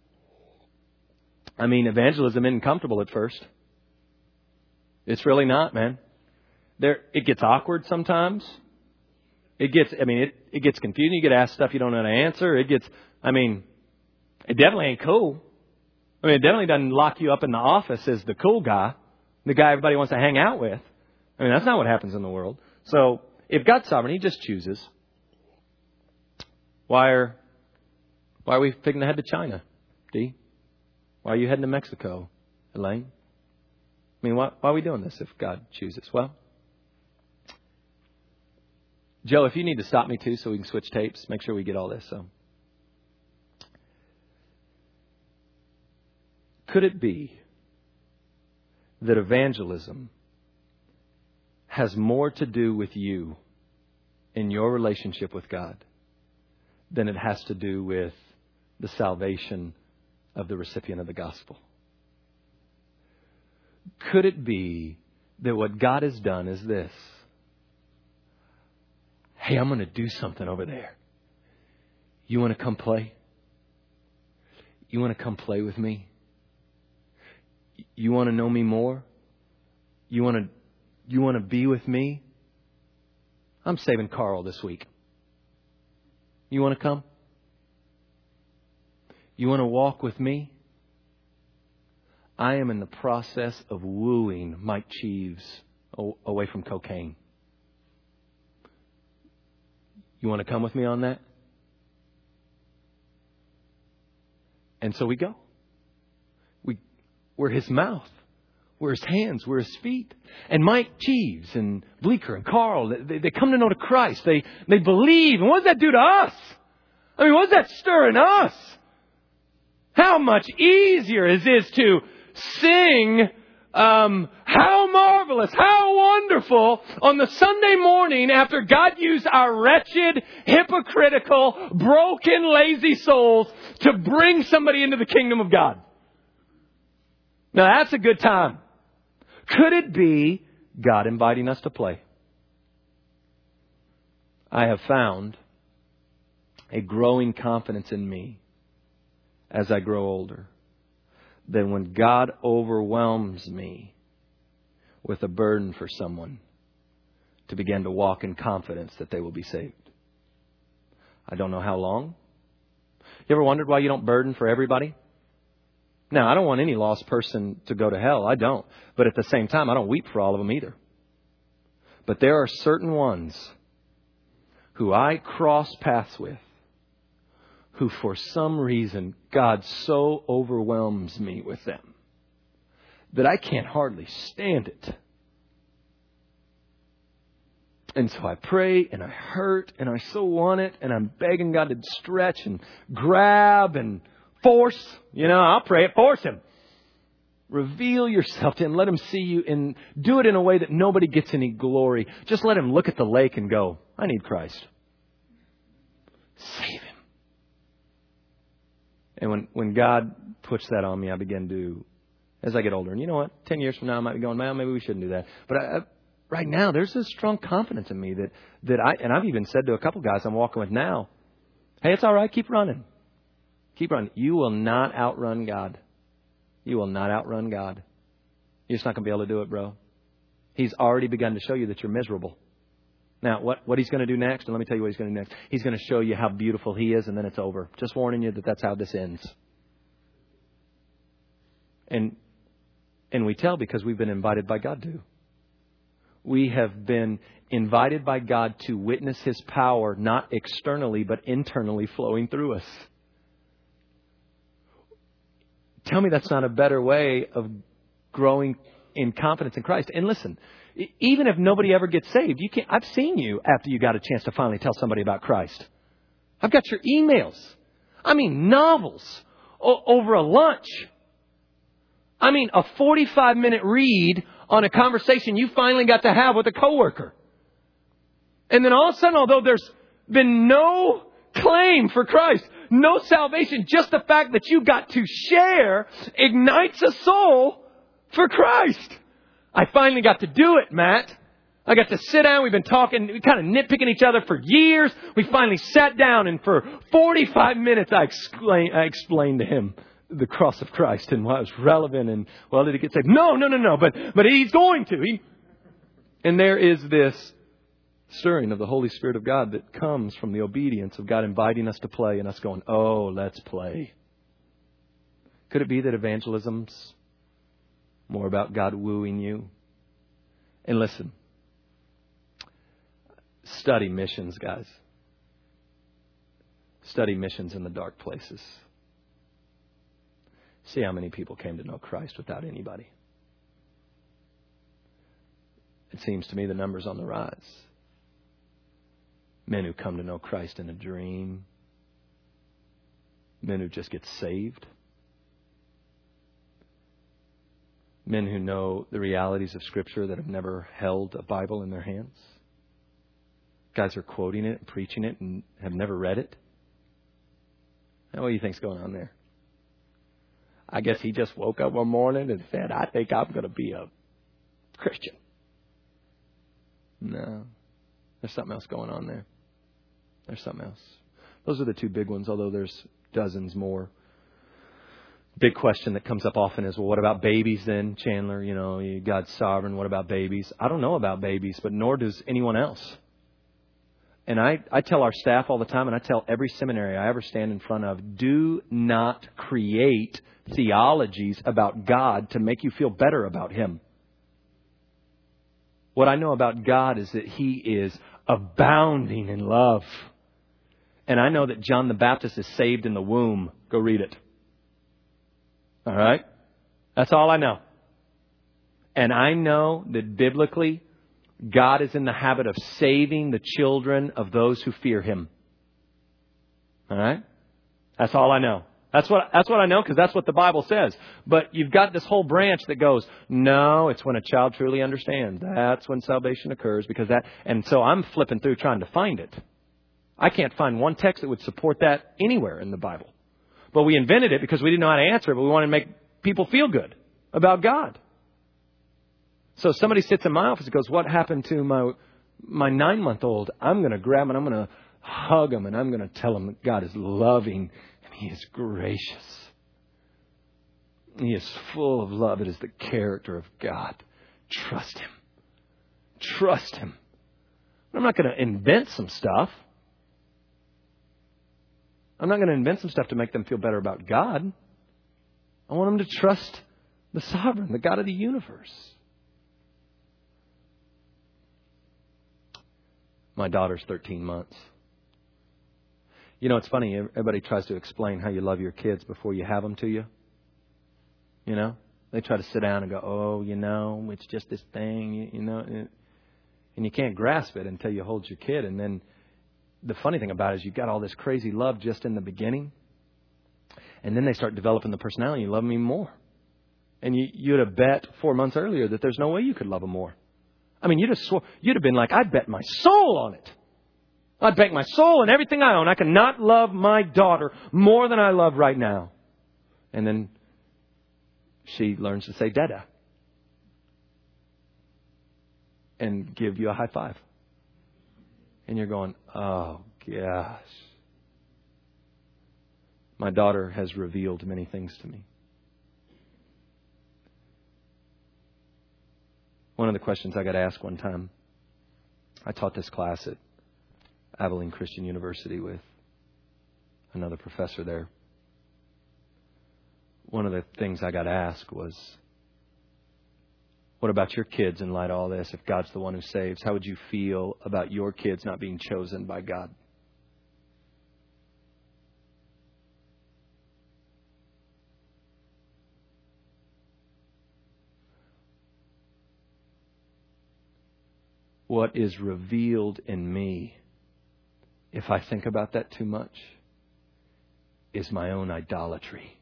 I mean, evangelism isn't comfortable at first. It's really not, man. It gets awkward sometimes. It gets confusing. You get asked stuff you don't know how to answer. It definitely ain't cool. I mean, it definitely doesn't lock you up in the office as the cool guy, the guy everybody wants to hang out with. I mean, that's not what happens in the world. So, if God's sovereign, He just chooses. Why are we picking ahead to China, D? Why are you heading to Mexico, Elaine? I mean, why are we doing this if God chooses? Well, Joe, if you need to stop me too so we can switch tapes, make sure we get all this. So, could it be that evangelism has more to do with you in your relationship with God than it has to do with the salvation of the recipient of the gospel? Could it be that what God has done is this? Hey, I'm going to do something over there. You want to come play? You want to come play with me? You want to know me more? You want to be with me? I'm saving Carl this week. You want to come? You want to walk with me? I am in the process of wooing Mike Cheeves away from cocaine. You want to come with me on that? And so we go. We're His mouth. We're His hands. We're His feet. And Mike Cheeves and Bleecker and Carl, they come to know to Christ. They believe. And what does that do to us? I mean, what does that stir in us? How much easier is this to sing, how marvelous, how wonderful on the Sunday morning after God used our wretched, hypocritical, broken, lazy souls to bring somebody into the kingdom of God. Now that's a good time. Could it be God inviting us to play? I have found a growing confidence in me as I grow older that when God overwhelms me with a burden for someone, to begin to walk in confidence that they will be saved. I don't know how long. You ever wondered why you don't burden for everybody? Now, I don't want any lost person to go to hell. I don't. But at the same time, I don't weep for all of them either. But there are certain ones who I cross paths with, who for some reason God so overwhelms me with them that I can't hardly stand it. And so I pray and I hurt and I so want it and I'm begging God to stretch and grab and force. I'll pray it. Force Him. Reveal yourself to Him. Let Him see you and do it in a way that nobody gets any glory. Just let Him look at the lake and go, I need Christ. Save Him. And when God puts that on me, I begin to, as I get older, and you know what? 10 years from now, I might be going, man, maybe we shouldn't do that. But right now, there's a strong confidence in me that I've even said to a couple guys I'm walking with now, hey, it's all right. Keep running. Keep running. You will not outrun God. You will not outrun God. You're just not going to be able to do it, bro. He's already begun to show you that you're miserable. Now, what He's going to do next, and let me tell you what He's going to do next. He's going to show you how beautiful He is, and then it's over. Just warning you that that's how this ends. And we tell because we've been invited by God to. We have been invited by God to witness His power, not externally, but internally flowing through us. Tell me that's not a better way of growing in confidence in Christ. And listen, even if nobody ever gets saved, you can't. I've seen you after you got a chance to finally tell somebody about Christ. I've got your emails. I mean, novels over a lunch. I mean, a 45-minute read on a conversation you finally got to have with a coworker. And then all of a sudden, although there's been no claim for Christ, No salvation. Just the fact that you got to share ignites a soul for Christ. I finally got to do it, Matt. I got to sit down. We've been talking, we kind of nitpicking each other for years. We finally sat down, and for 45 minutes I explained to him the cross of Christ and why it was relevant. And, well, did he get saved? No. But he's going to. And there is this stirring of the Holy Spirit of God that comes from the obedience of God inviting us to play and us going, oh, let's play. Could it be that evangelism's more about God wooing you? And listen, study missions, guys. Study missions in the dark places. See how many people came to know Christ without anybody. It seems to me the number's on the rise. Men who come to know Christ in a dream. Men who just get saved. Men who know the realities of Scripture that have never held a Bible in their hands. Guys are quoting it and preaching it and have never read it. Now, what do you think's going on there? I guess he just woke up one morning and said, I think I'm going to be a Christian. No. There's something else going on there. There's something else. Those are the two big ones, although there's dozens more. Big question that comes up often is, well, what about babies then, Chandler? You know, God's sovereign. What about babies? I don't know about babies, but nor does anyone else. And I tell our staff all the time, and I tell every seminary I ever stand in front of, do not create theologies about God to make you feel better about Him. What I know about God is that He is abounding in love. And I know that John the Baptist is saved in the womb. Go read it. All right? That's all I know. And I know that biblically, God is in the habit of saving the children of those who fear Him. All right? That's all I know. That's what I know, because that's what the Bible says. But you've got this whole branch that goes, no, it's when a child truly understands. That's when salvation occurs, because that. And so I'm flipping through trying to find it. I can't find one text that would support that anywhere in the Bible. But we invented it because we didn't know how to answer it, but we wanted to make people feel good about God. So somebody sits in my office and goes, what happened to my 9-month-old? I'm going to grab him and I'm going to hug him and I'm going to tell him that God is loving and He is gracious. He is full of love. It is the character of God. Trust Him. Trust Him. I'm not going to invent some stuff. I'm not going to invent some stuff to make them feel better about God. I want them to trust the sovereign, the God of the universe. My daughter's 13 months. You know, it's funny. Everybody tries to explain how you love your kids before you have them to you. You know, they try to sit down and go, oh, you know, it's just this thing, you know. And you can't grasp it until you hold your kid. And then the funny thing about it is you've got all this crazy love just in the beginning. And then they start developing the personality. You love them even more. And you'd have bet 4 months earlier that there's no way you could love them more. I mean, you'd have been like, I'd bet my soul on it. I'd bet my soul and everything I own. I cannot love my daughter more than I love right now. And then she learns to say Dada. And give you a high five. And you're going, oh, gosh. My daughter has revealed many things to me. One of the questions I got asked one time, I taught this class at Abilene Christian University with another professor there. One of the things I got asked was, what about your kids in light of all this? If God's the one who saves, how would you feel about your kids not being chosen by God? What is revealed in me, if I think about that too much, is my own idolatry.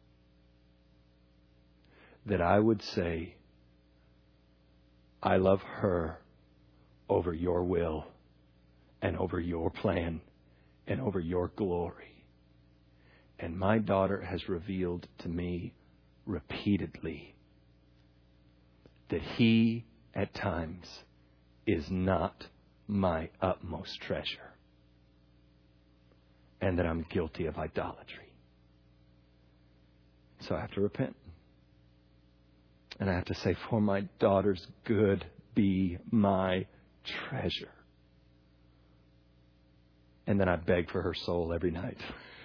That I would say, I love her over your will and over your plan and over your glory. And my daughter has revealed to me repeatedly that he, at times, is not my utmost treasure. And that I'm guilty of idolatry. So I have to repent. And I have to say, for my daughter's good, be my treasure. And then I beg for her soul every night.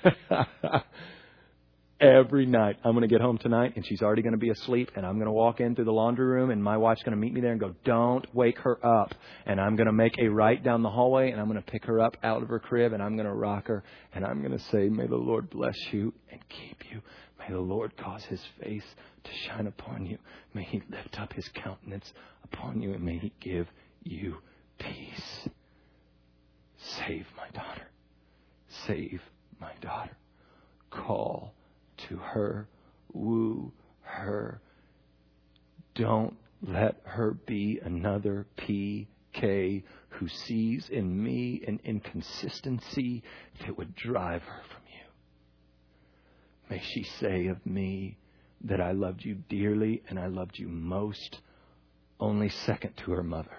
Every night. I'm going to get home tonight and she's already going to be asleep, and I'm going to walk in through the laundry room and my wife's going to meet me there and go, don't wake her up. And I'm going to make a right down the hallway and I'm going to pick her up out of her crib and I'm going to rock her and I'm going to say, may the Lord bless you and keep you. May the Lord cause His face to shine upon you. May He lift up His countenance upon you, and may He give you peace. Save my daughter. Save my daughter. Call to her. Woo her. Don't let her be another PK who sees in me an inconsistency that would drive her from you. May she say of me that I loved you dearly and I loved you most, only second to her mother.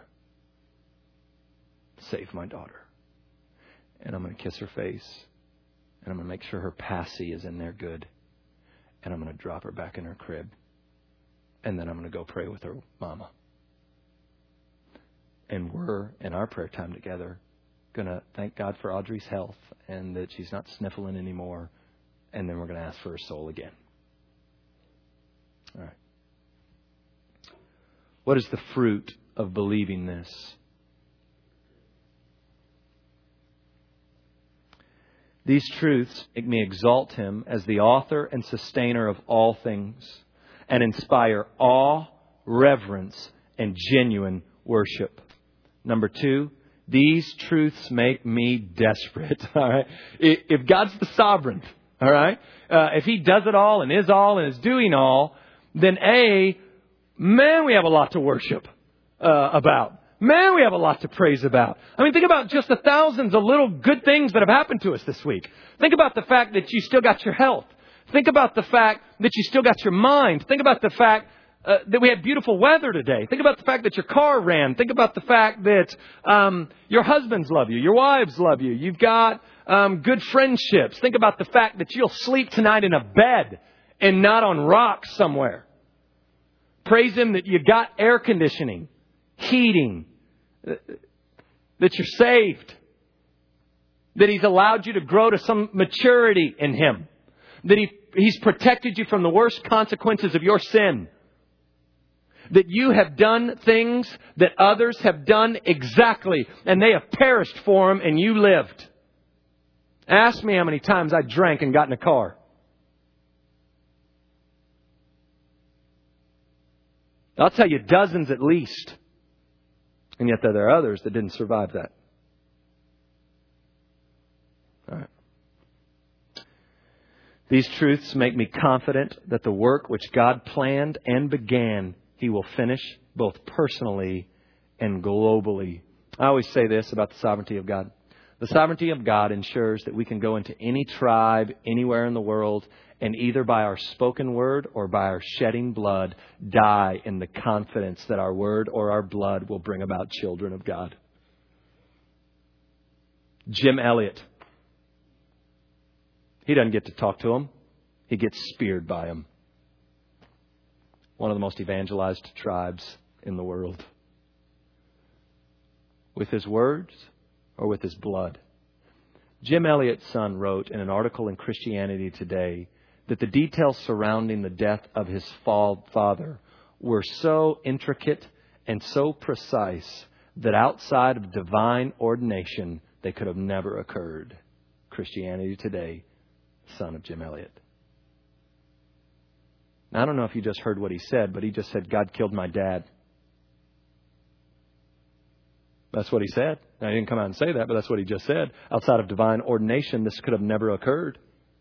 Save my daughter. And I'm going to kiss her face. And I'm going to make sure her passy is in there good. And I'm going to drop her back in her crib. And then I'm going to go pray with her mama. And we're, in our prayer time together, going to thank God for Audrey's health and that she's not sniffling anymore. And then we're going to ask for her soul again. All right. What is the fruit of believing this? These truths make me exalt Him as the author and sustainer of all things and inspire awe, reverence, and genuine worship. Number 2, these truths make me desperate. All right. If God's the sovereign, all right, if He does it all and is doing all, then man, we have a lot to worship about. Man, we have a lot to praise about. I mean, think about just the thousands of little good things that have happened to us this week. Think about the fact that you still got your health. Think about the fact that you still got your mind. Think about the fact that we had beautiful weather today. Think about the fact that your car ran. Think about the fact that your husbands love you. Your wives love you. You've got good friendships. Think about the fact that you'll sleep tonight in a bed and not on rocks somewhere. Praise Him that you got air conditioning, heating, that you're saved, that He's allowed you to grow to some maturity in Him, that He's protected you from the worst consequences of your sin, that you have done things that others have done exactly, and they have perished for Him, and you lived. Ask me how many times I drank and got in a car. I'll tell you dozens at least. And yet there are others that didn't survive that. All right. These truths make me confident that the work which God planned and began, He will finish both personally and globally. I always say this about the sovereignty of God. The sovereignty of God ensures that we can go into any tribe, anywhere in the world, and either by our spoken word or by our shedding blood, die in the confidence that our word or our blood will bring about children of God. Jim Elliot. He doesn't get to talk to them. He gets speared by them. One of the most evangelized tribes in the world. With his words or with his blood. Jim Elliot's son wrote in an article in Christianity Today that the details surrounding the death of his father were so intricate and so precise that outside of divine ordination, they could have never occurred. Christianity Today, son of Jim Elliot. Now, I don't know if you just heard what he said, but he just said, God killed my dad. That's what he said. Now, he didn't come out and say that, but that's what he just said. Outside of divine ordination, this could have never occurred.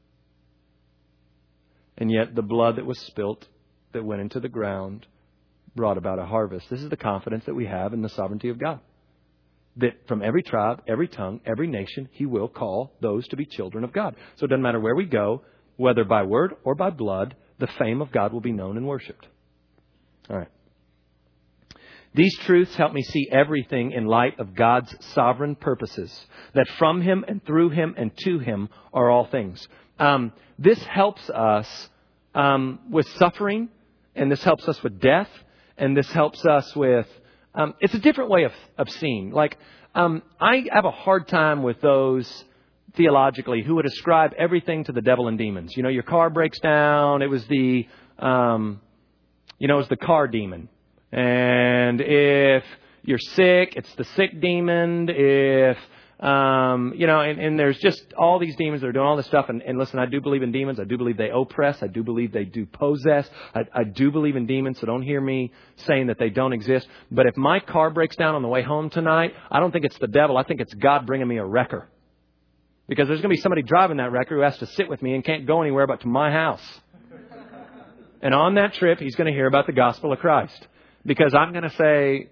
And yet the blood that was spilt, that went into the ground, brought about a harvest. This is the confidence that we have in the sovereignty of God. That from every tribe, every tongue, every nation, He will call those to be children of God. So it doesn't matter where we go. whether by word or by blood, the fame of God will be known and worshipped. All right. These truths help me see everything in light of God's sovereign purposes, that from Him and through Him and to Him are all things. This helps us with suffering, and this helps us with death, and this helps us with... it's a different way of seeing. Like, I have a hard time with those theologically who would ascribe everything to the devil and demons. You know, your car breaks down. It was the, it was the car demon. And if you're sick, it's the sick demon. If, and there's just all these demons that are doing all this stuff. And listen, I do believe in demons. I do believe they oppress. I do believe they do possess. I do believe in demons. So don't hear me saying that they don't exist. But if my car breaks down on the way home tonight, I don't think it's the devil. I think it's God bringing me a wrecker. Because there's going to be somebody driving that wrecker who has to sit with me and can't go anywhere but to my house. And on that trip, he's going to hear about the gospel of Christ. Because I'm going to say,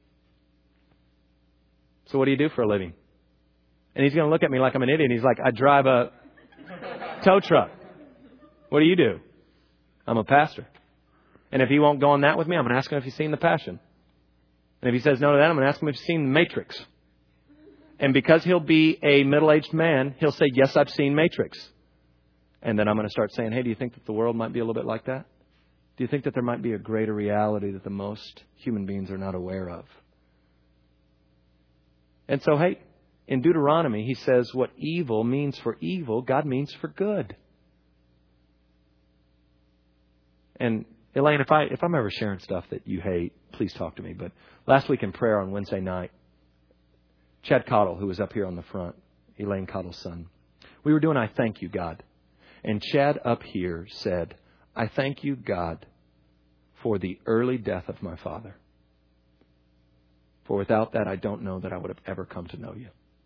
so what do you do for a living? And he's going to look at me like I'm an idiot. He's like, I drive a tow truck. What do you do? I'm a pastor. And if he won't go on that with me, I'm going to ask him if he's seen The Passion. And if he says no to that, I'm going to ask him if he's seen The Matrix. And because he'll be a middle-aged man, he'll say, yes, I've seen Matrix. And then I'm going to start saying, hey, do you think that the world might be a little bit like that? Do you think that there might be a greater reality that the most human beings are not aware of? And so, hey, in Deuteronomy, he says what evil means for evil, God means for good. And Elaine, if I'm ever sharing stuff that you hate, please talk to me. But last week in prayer on Wednesday night, Chad Cottle, who was up here on the front, Elaine Cottle's son, we were doing I Thank You, God. And Chad up here said, I thank you, God, for the early death of my father. For without that, I don't know that I would have ever come to know you.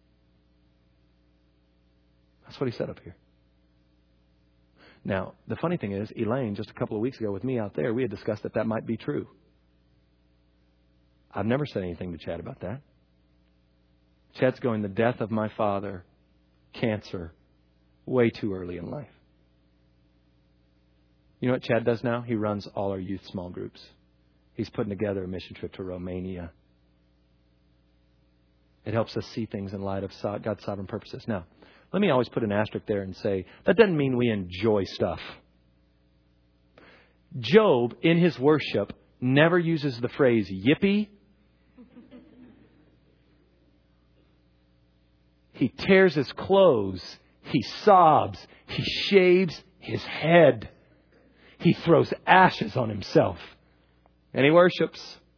That's what he said up here. Now, the funny thing is, Elaine, just a couple of weeks ago with me out there, we had discussed that might be true. I've never said anything to Chad about that. Chad's going, the death of my father, cancer, way too early in life. You know what Chad does now? He runs all our youth small groups. He's putting together a mission trip to Romania. It helps us see things in light of God's sovereign purposes. Now, let me always put an asterisk there and say, that doesn't mean we enjoy stuff. Job, in his worship, never uses the phrase yippee. He tears his clothes. He sobs. He shaves his head. He throws ashes on himself. And he worships.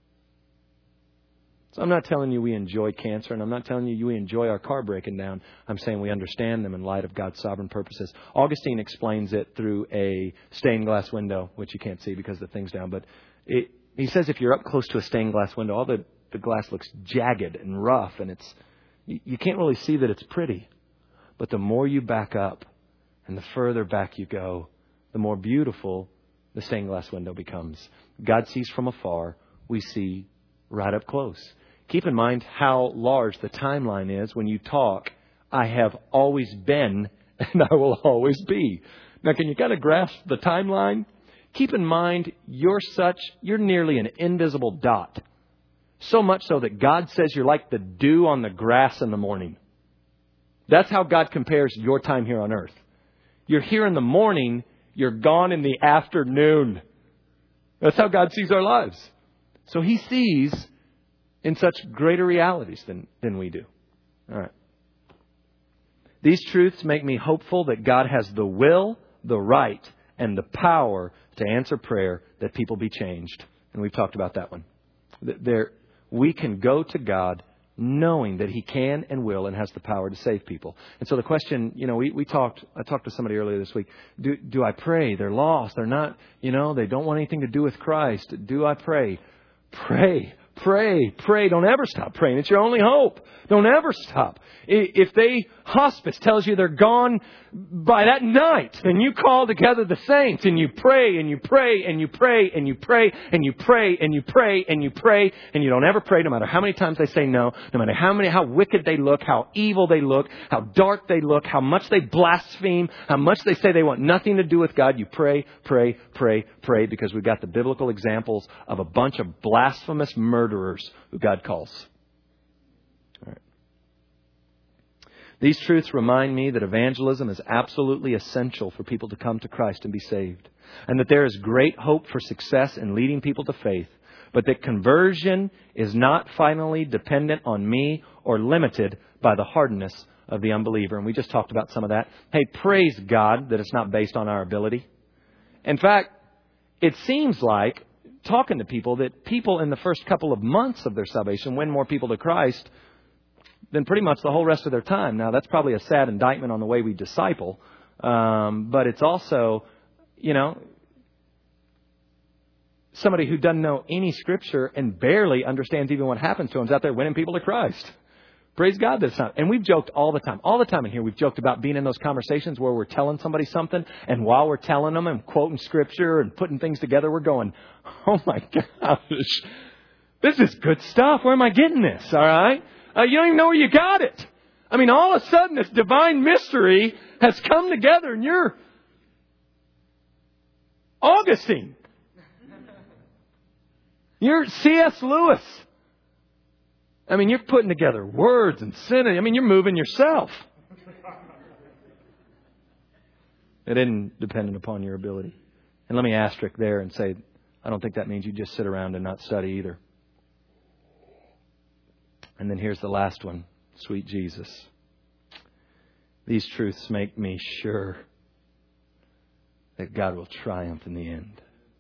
So I'm not telling you we enjoy cancer, and I'm not telling you we enjoy our car breaking down. I'm saying we understand them in light of God's sovereign purposes. Augustine explains it through a stained glass window, which you can't see because the thing's down. But he says if you're up close to a stained glass window, all the glass looks jagged and rough, and you can't really see that it's pretty. But the more you back up and the further back you go, the more beautiful the stained glass window becomes. God sees from afar. We see right up close. Keep in mind how large the timeline is when you talk, I have always been and I will always be. Now, can you kind of grasp the timeline? Keep in mind, you're nearly an invisible dot. So much so that God says you're like the dew on the grass in the morning. That's how God compares your time here on earth. You're here in the morning, you're gone in the afternoon. That's how God sees our lives. So He sees in such greater realities than we do. All right. These truths make me hopeful that God has the will, the right, and the power to answer prayer that people be changed. And we've talked about that one. We can go to God knowing that He can and will and has the power to save people. And so the question, I talked to somebody earlier this week. Do I pray? They're lost. They're not, they don't want anything to do with Christ. Do I pray? Pray. Pray. Pray. Don't ever stop praying. It's your only hope. Don't ever stop. If hospice tells you they're gone by that night, then you call together the saints and you pray and you pray and you pray and you pray and you pray and you pray and you pray and you don't ever pray no matter how many times they say no, no matter how wicked they look, how evil they look, how dark they look, how much they blaspheme, how much they say they want nothing to do with God. You pray, pray, pray, pray, because we've got the biblical examples of a bunch of blasphemous murderers who God calls. All right. These truths remind me that evangelism is absolutely essential for people to come to Christ and be saved, and that there is great hope for success in leading people to faith, but that conversion is not finally dependent on me or limited by the hardness of the unbeliever. And we just talked about some of that. Hey, praise God that it's not based on our ability. In fact, it seems like, talking to people, that people in the first couple of months of their salvation win more people to Christ than pretty much the whole rest of their time. Now, that's probably a sad indictment on the way we disciple. But it's also, somebody who doesn't know any Scripture and barely understands even what happens to him is out there winning people to Christ. Praise God that's not. And we've joked all the time in here. We've joked about being in those conversations where we're telling somebody something, and while we're telling them and quoting Scripture and putting things together, we're going, oh my gosh, this is good stuff. Where am I getting this? All right. You don't even know where you got it. I mean, all of a sudden, this divine mystery has come together, and you're Augustine. You're C.S. Lewis. I mean, you're putting together words and synonyms. I mean, you're moving yourself. It isn't dependent upon your ability. And let me asterisk there and say, I don't think that means you just sit around and not study either. And then here's the last one. Sweet Jesus. These truths make me sure that God will triumph in the end.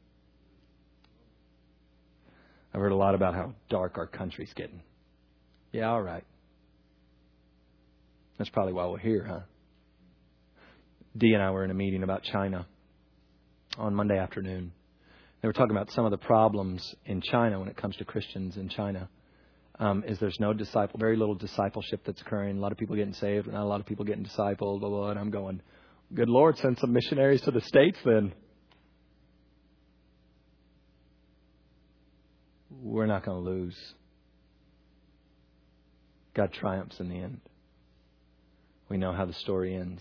I've heard a lot about how dark our country's getting. Yeah, all right. That's probably why we're here, huh? Dee and I were in a meeting about China on Monday afternoon. They were talking about some of the problems in China when it comes to Christians in China. Is there's very little discipleship that's occurring. A lot of people getting saved, not a lot of people getting discipled. Blah, blah, and I'm going, good Lord, send some missionaries to the States then. We're not going to lose. God triumphs in the end. We know how the story ends.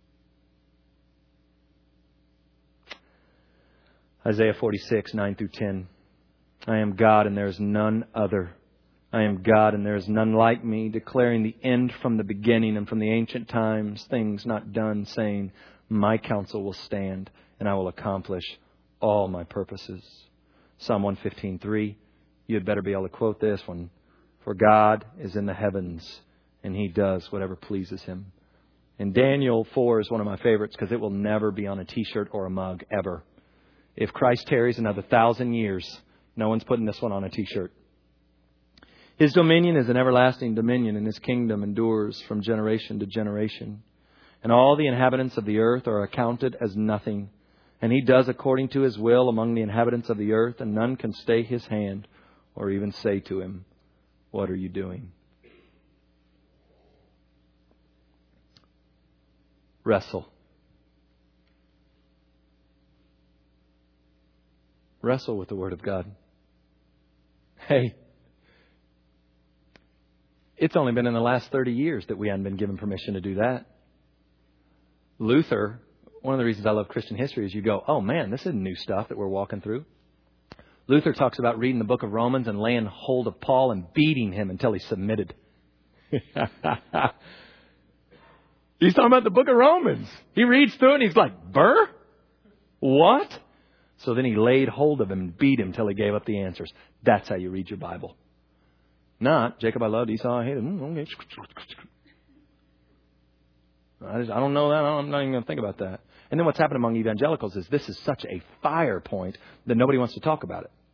Isaiah 46, 9 through 10. I am God and there is none other. I am God and there is none like me, declaring the end from the beginning and from the ancient times, things not done, saying, my counsel will stand and I will accomplish all my purposes. Psalm 115:3. You had better be able to quote this one. For God is in the heavens and He does whatever pleases Him. And Daniel 4 is one of my favorites because it will never be on a t-shirt or a mug ever. If Christ tarries another 1,000 years, no one's putting this one on a t-shirt. His dominion is an everlasting dominion, and His kingdom endures from generation to generation. And all the inhabitants of the earth are accounted as nothing. And He does according to His will among the inhabitants of the earth, and none can stay His hand or even say to Him, what are you doing? Wrestle. Wrestle with the Word of God. Hey, it's only been in the last 30 years that we haven't been given permission to do that. Luther, one of the reasons I love Christian history is you go, oh man, this isn't new stuff that we're walking through. Luther talks about reading the book of Romans and laying hold of Paul and beating him until he submitted. He's talking about the book of Romans. He reads through it and he's like, Burr? What? So then he laid hold of him and beat him till he gave up the answers. That's how you read your Bible. Not, Jacob I loved, Esau I hated. Okay. I don't know that. I'm not even going to think about that. And then what's happened among evangelicals is this is such a fire point that nobody wants to talk about it.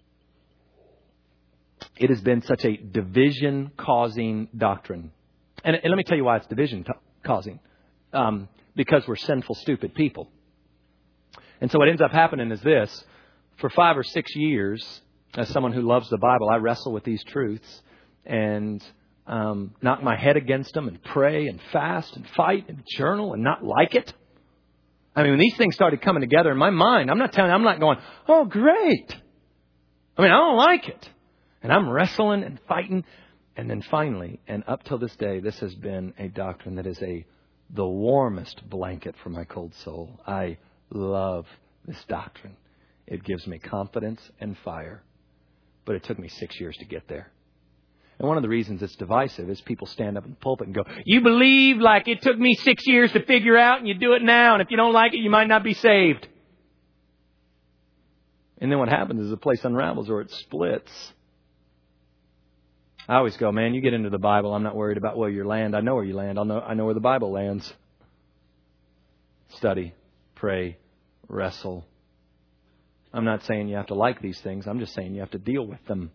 It has been such a division-causing doctrine. And let me tell you why it's division-causing. Because we're sinful, stupid people. And so what ends up happening is this. For 5 or 6 years, As someone who loves the Bible, I wrestle with these truths and knock my head against them and pray and fast and fight and journal and not like it. I mean, when these things started coming together in my mind, I'm not going, oh, great. I mean, I don't like it. And I'm wrestling and fighting. And then finally, and up till this day, this has been a doctrine that is the warmest blanket for my cold soul. I love this doctrine. It gives me confidence and fire. But it took me 6 years to get there. And one of the reasons it's divisive is people stand up in the pulpit and go, you believe like it took me 6 years to figure out and you do it now. And if you don't like it, you might not be saved. And then what happens is the place unravels or it splits. I always go, man, you get into the Bible. I'm not worried about where you land. I know where you land. I know where the Bible lands. Study, pray, wrestle. I'm not saying you have to like these things. I'm just saying you have to deal with them.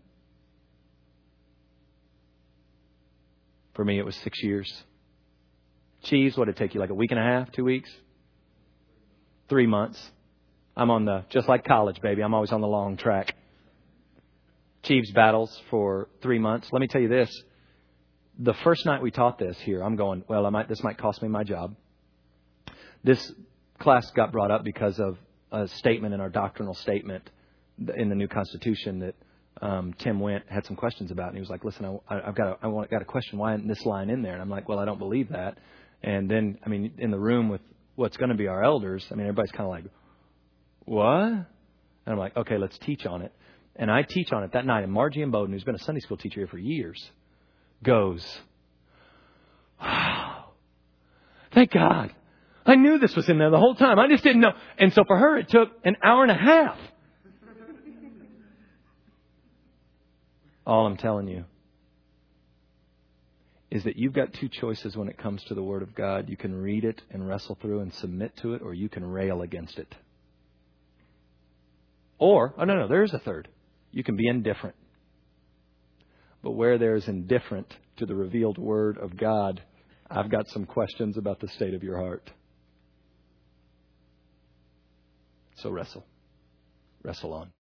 For me, it was 6 years. Cheese, what did it take you? Like a week and a half, 2 weeks? 3 months. I'm just like college, baby. I'm always on the long track. Cheeves battles for 3 months. Let me tell you this. The first night we taught this here, I'm going, well, this might cost me my job. This class got brought up because of a statement in our doctrinal statement in the new Constitution that Tim Went had some questions about. And he was like, listen, I've got a question. Why isn't this line in there? And I'm like, well, I don't believe that. And then, I mean, in the room with what's going to be our elders, I mean, everybody's kind of like, what? And I'm like, okay, let's teach on it. And I teach on it that night. And Margie and Bowden, who's been a Sunday school teacher here for years, goes, wow, thank God. I knew this was in there the whole time. I just didn't know. And so for her, it took an hour and a half. All I'm telling you is that you've got two choices when it comes to the Word of God. You can read it and wrestle through and submit to it, or you can rail against it. Or, no, there is a third. You can be indifferent. But where there is indifferent to the revealed Word of God, I've got some questions about the state of your heart. So wrestle. Wrestle on.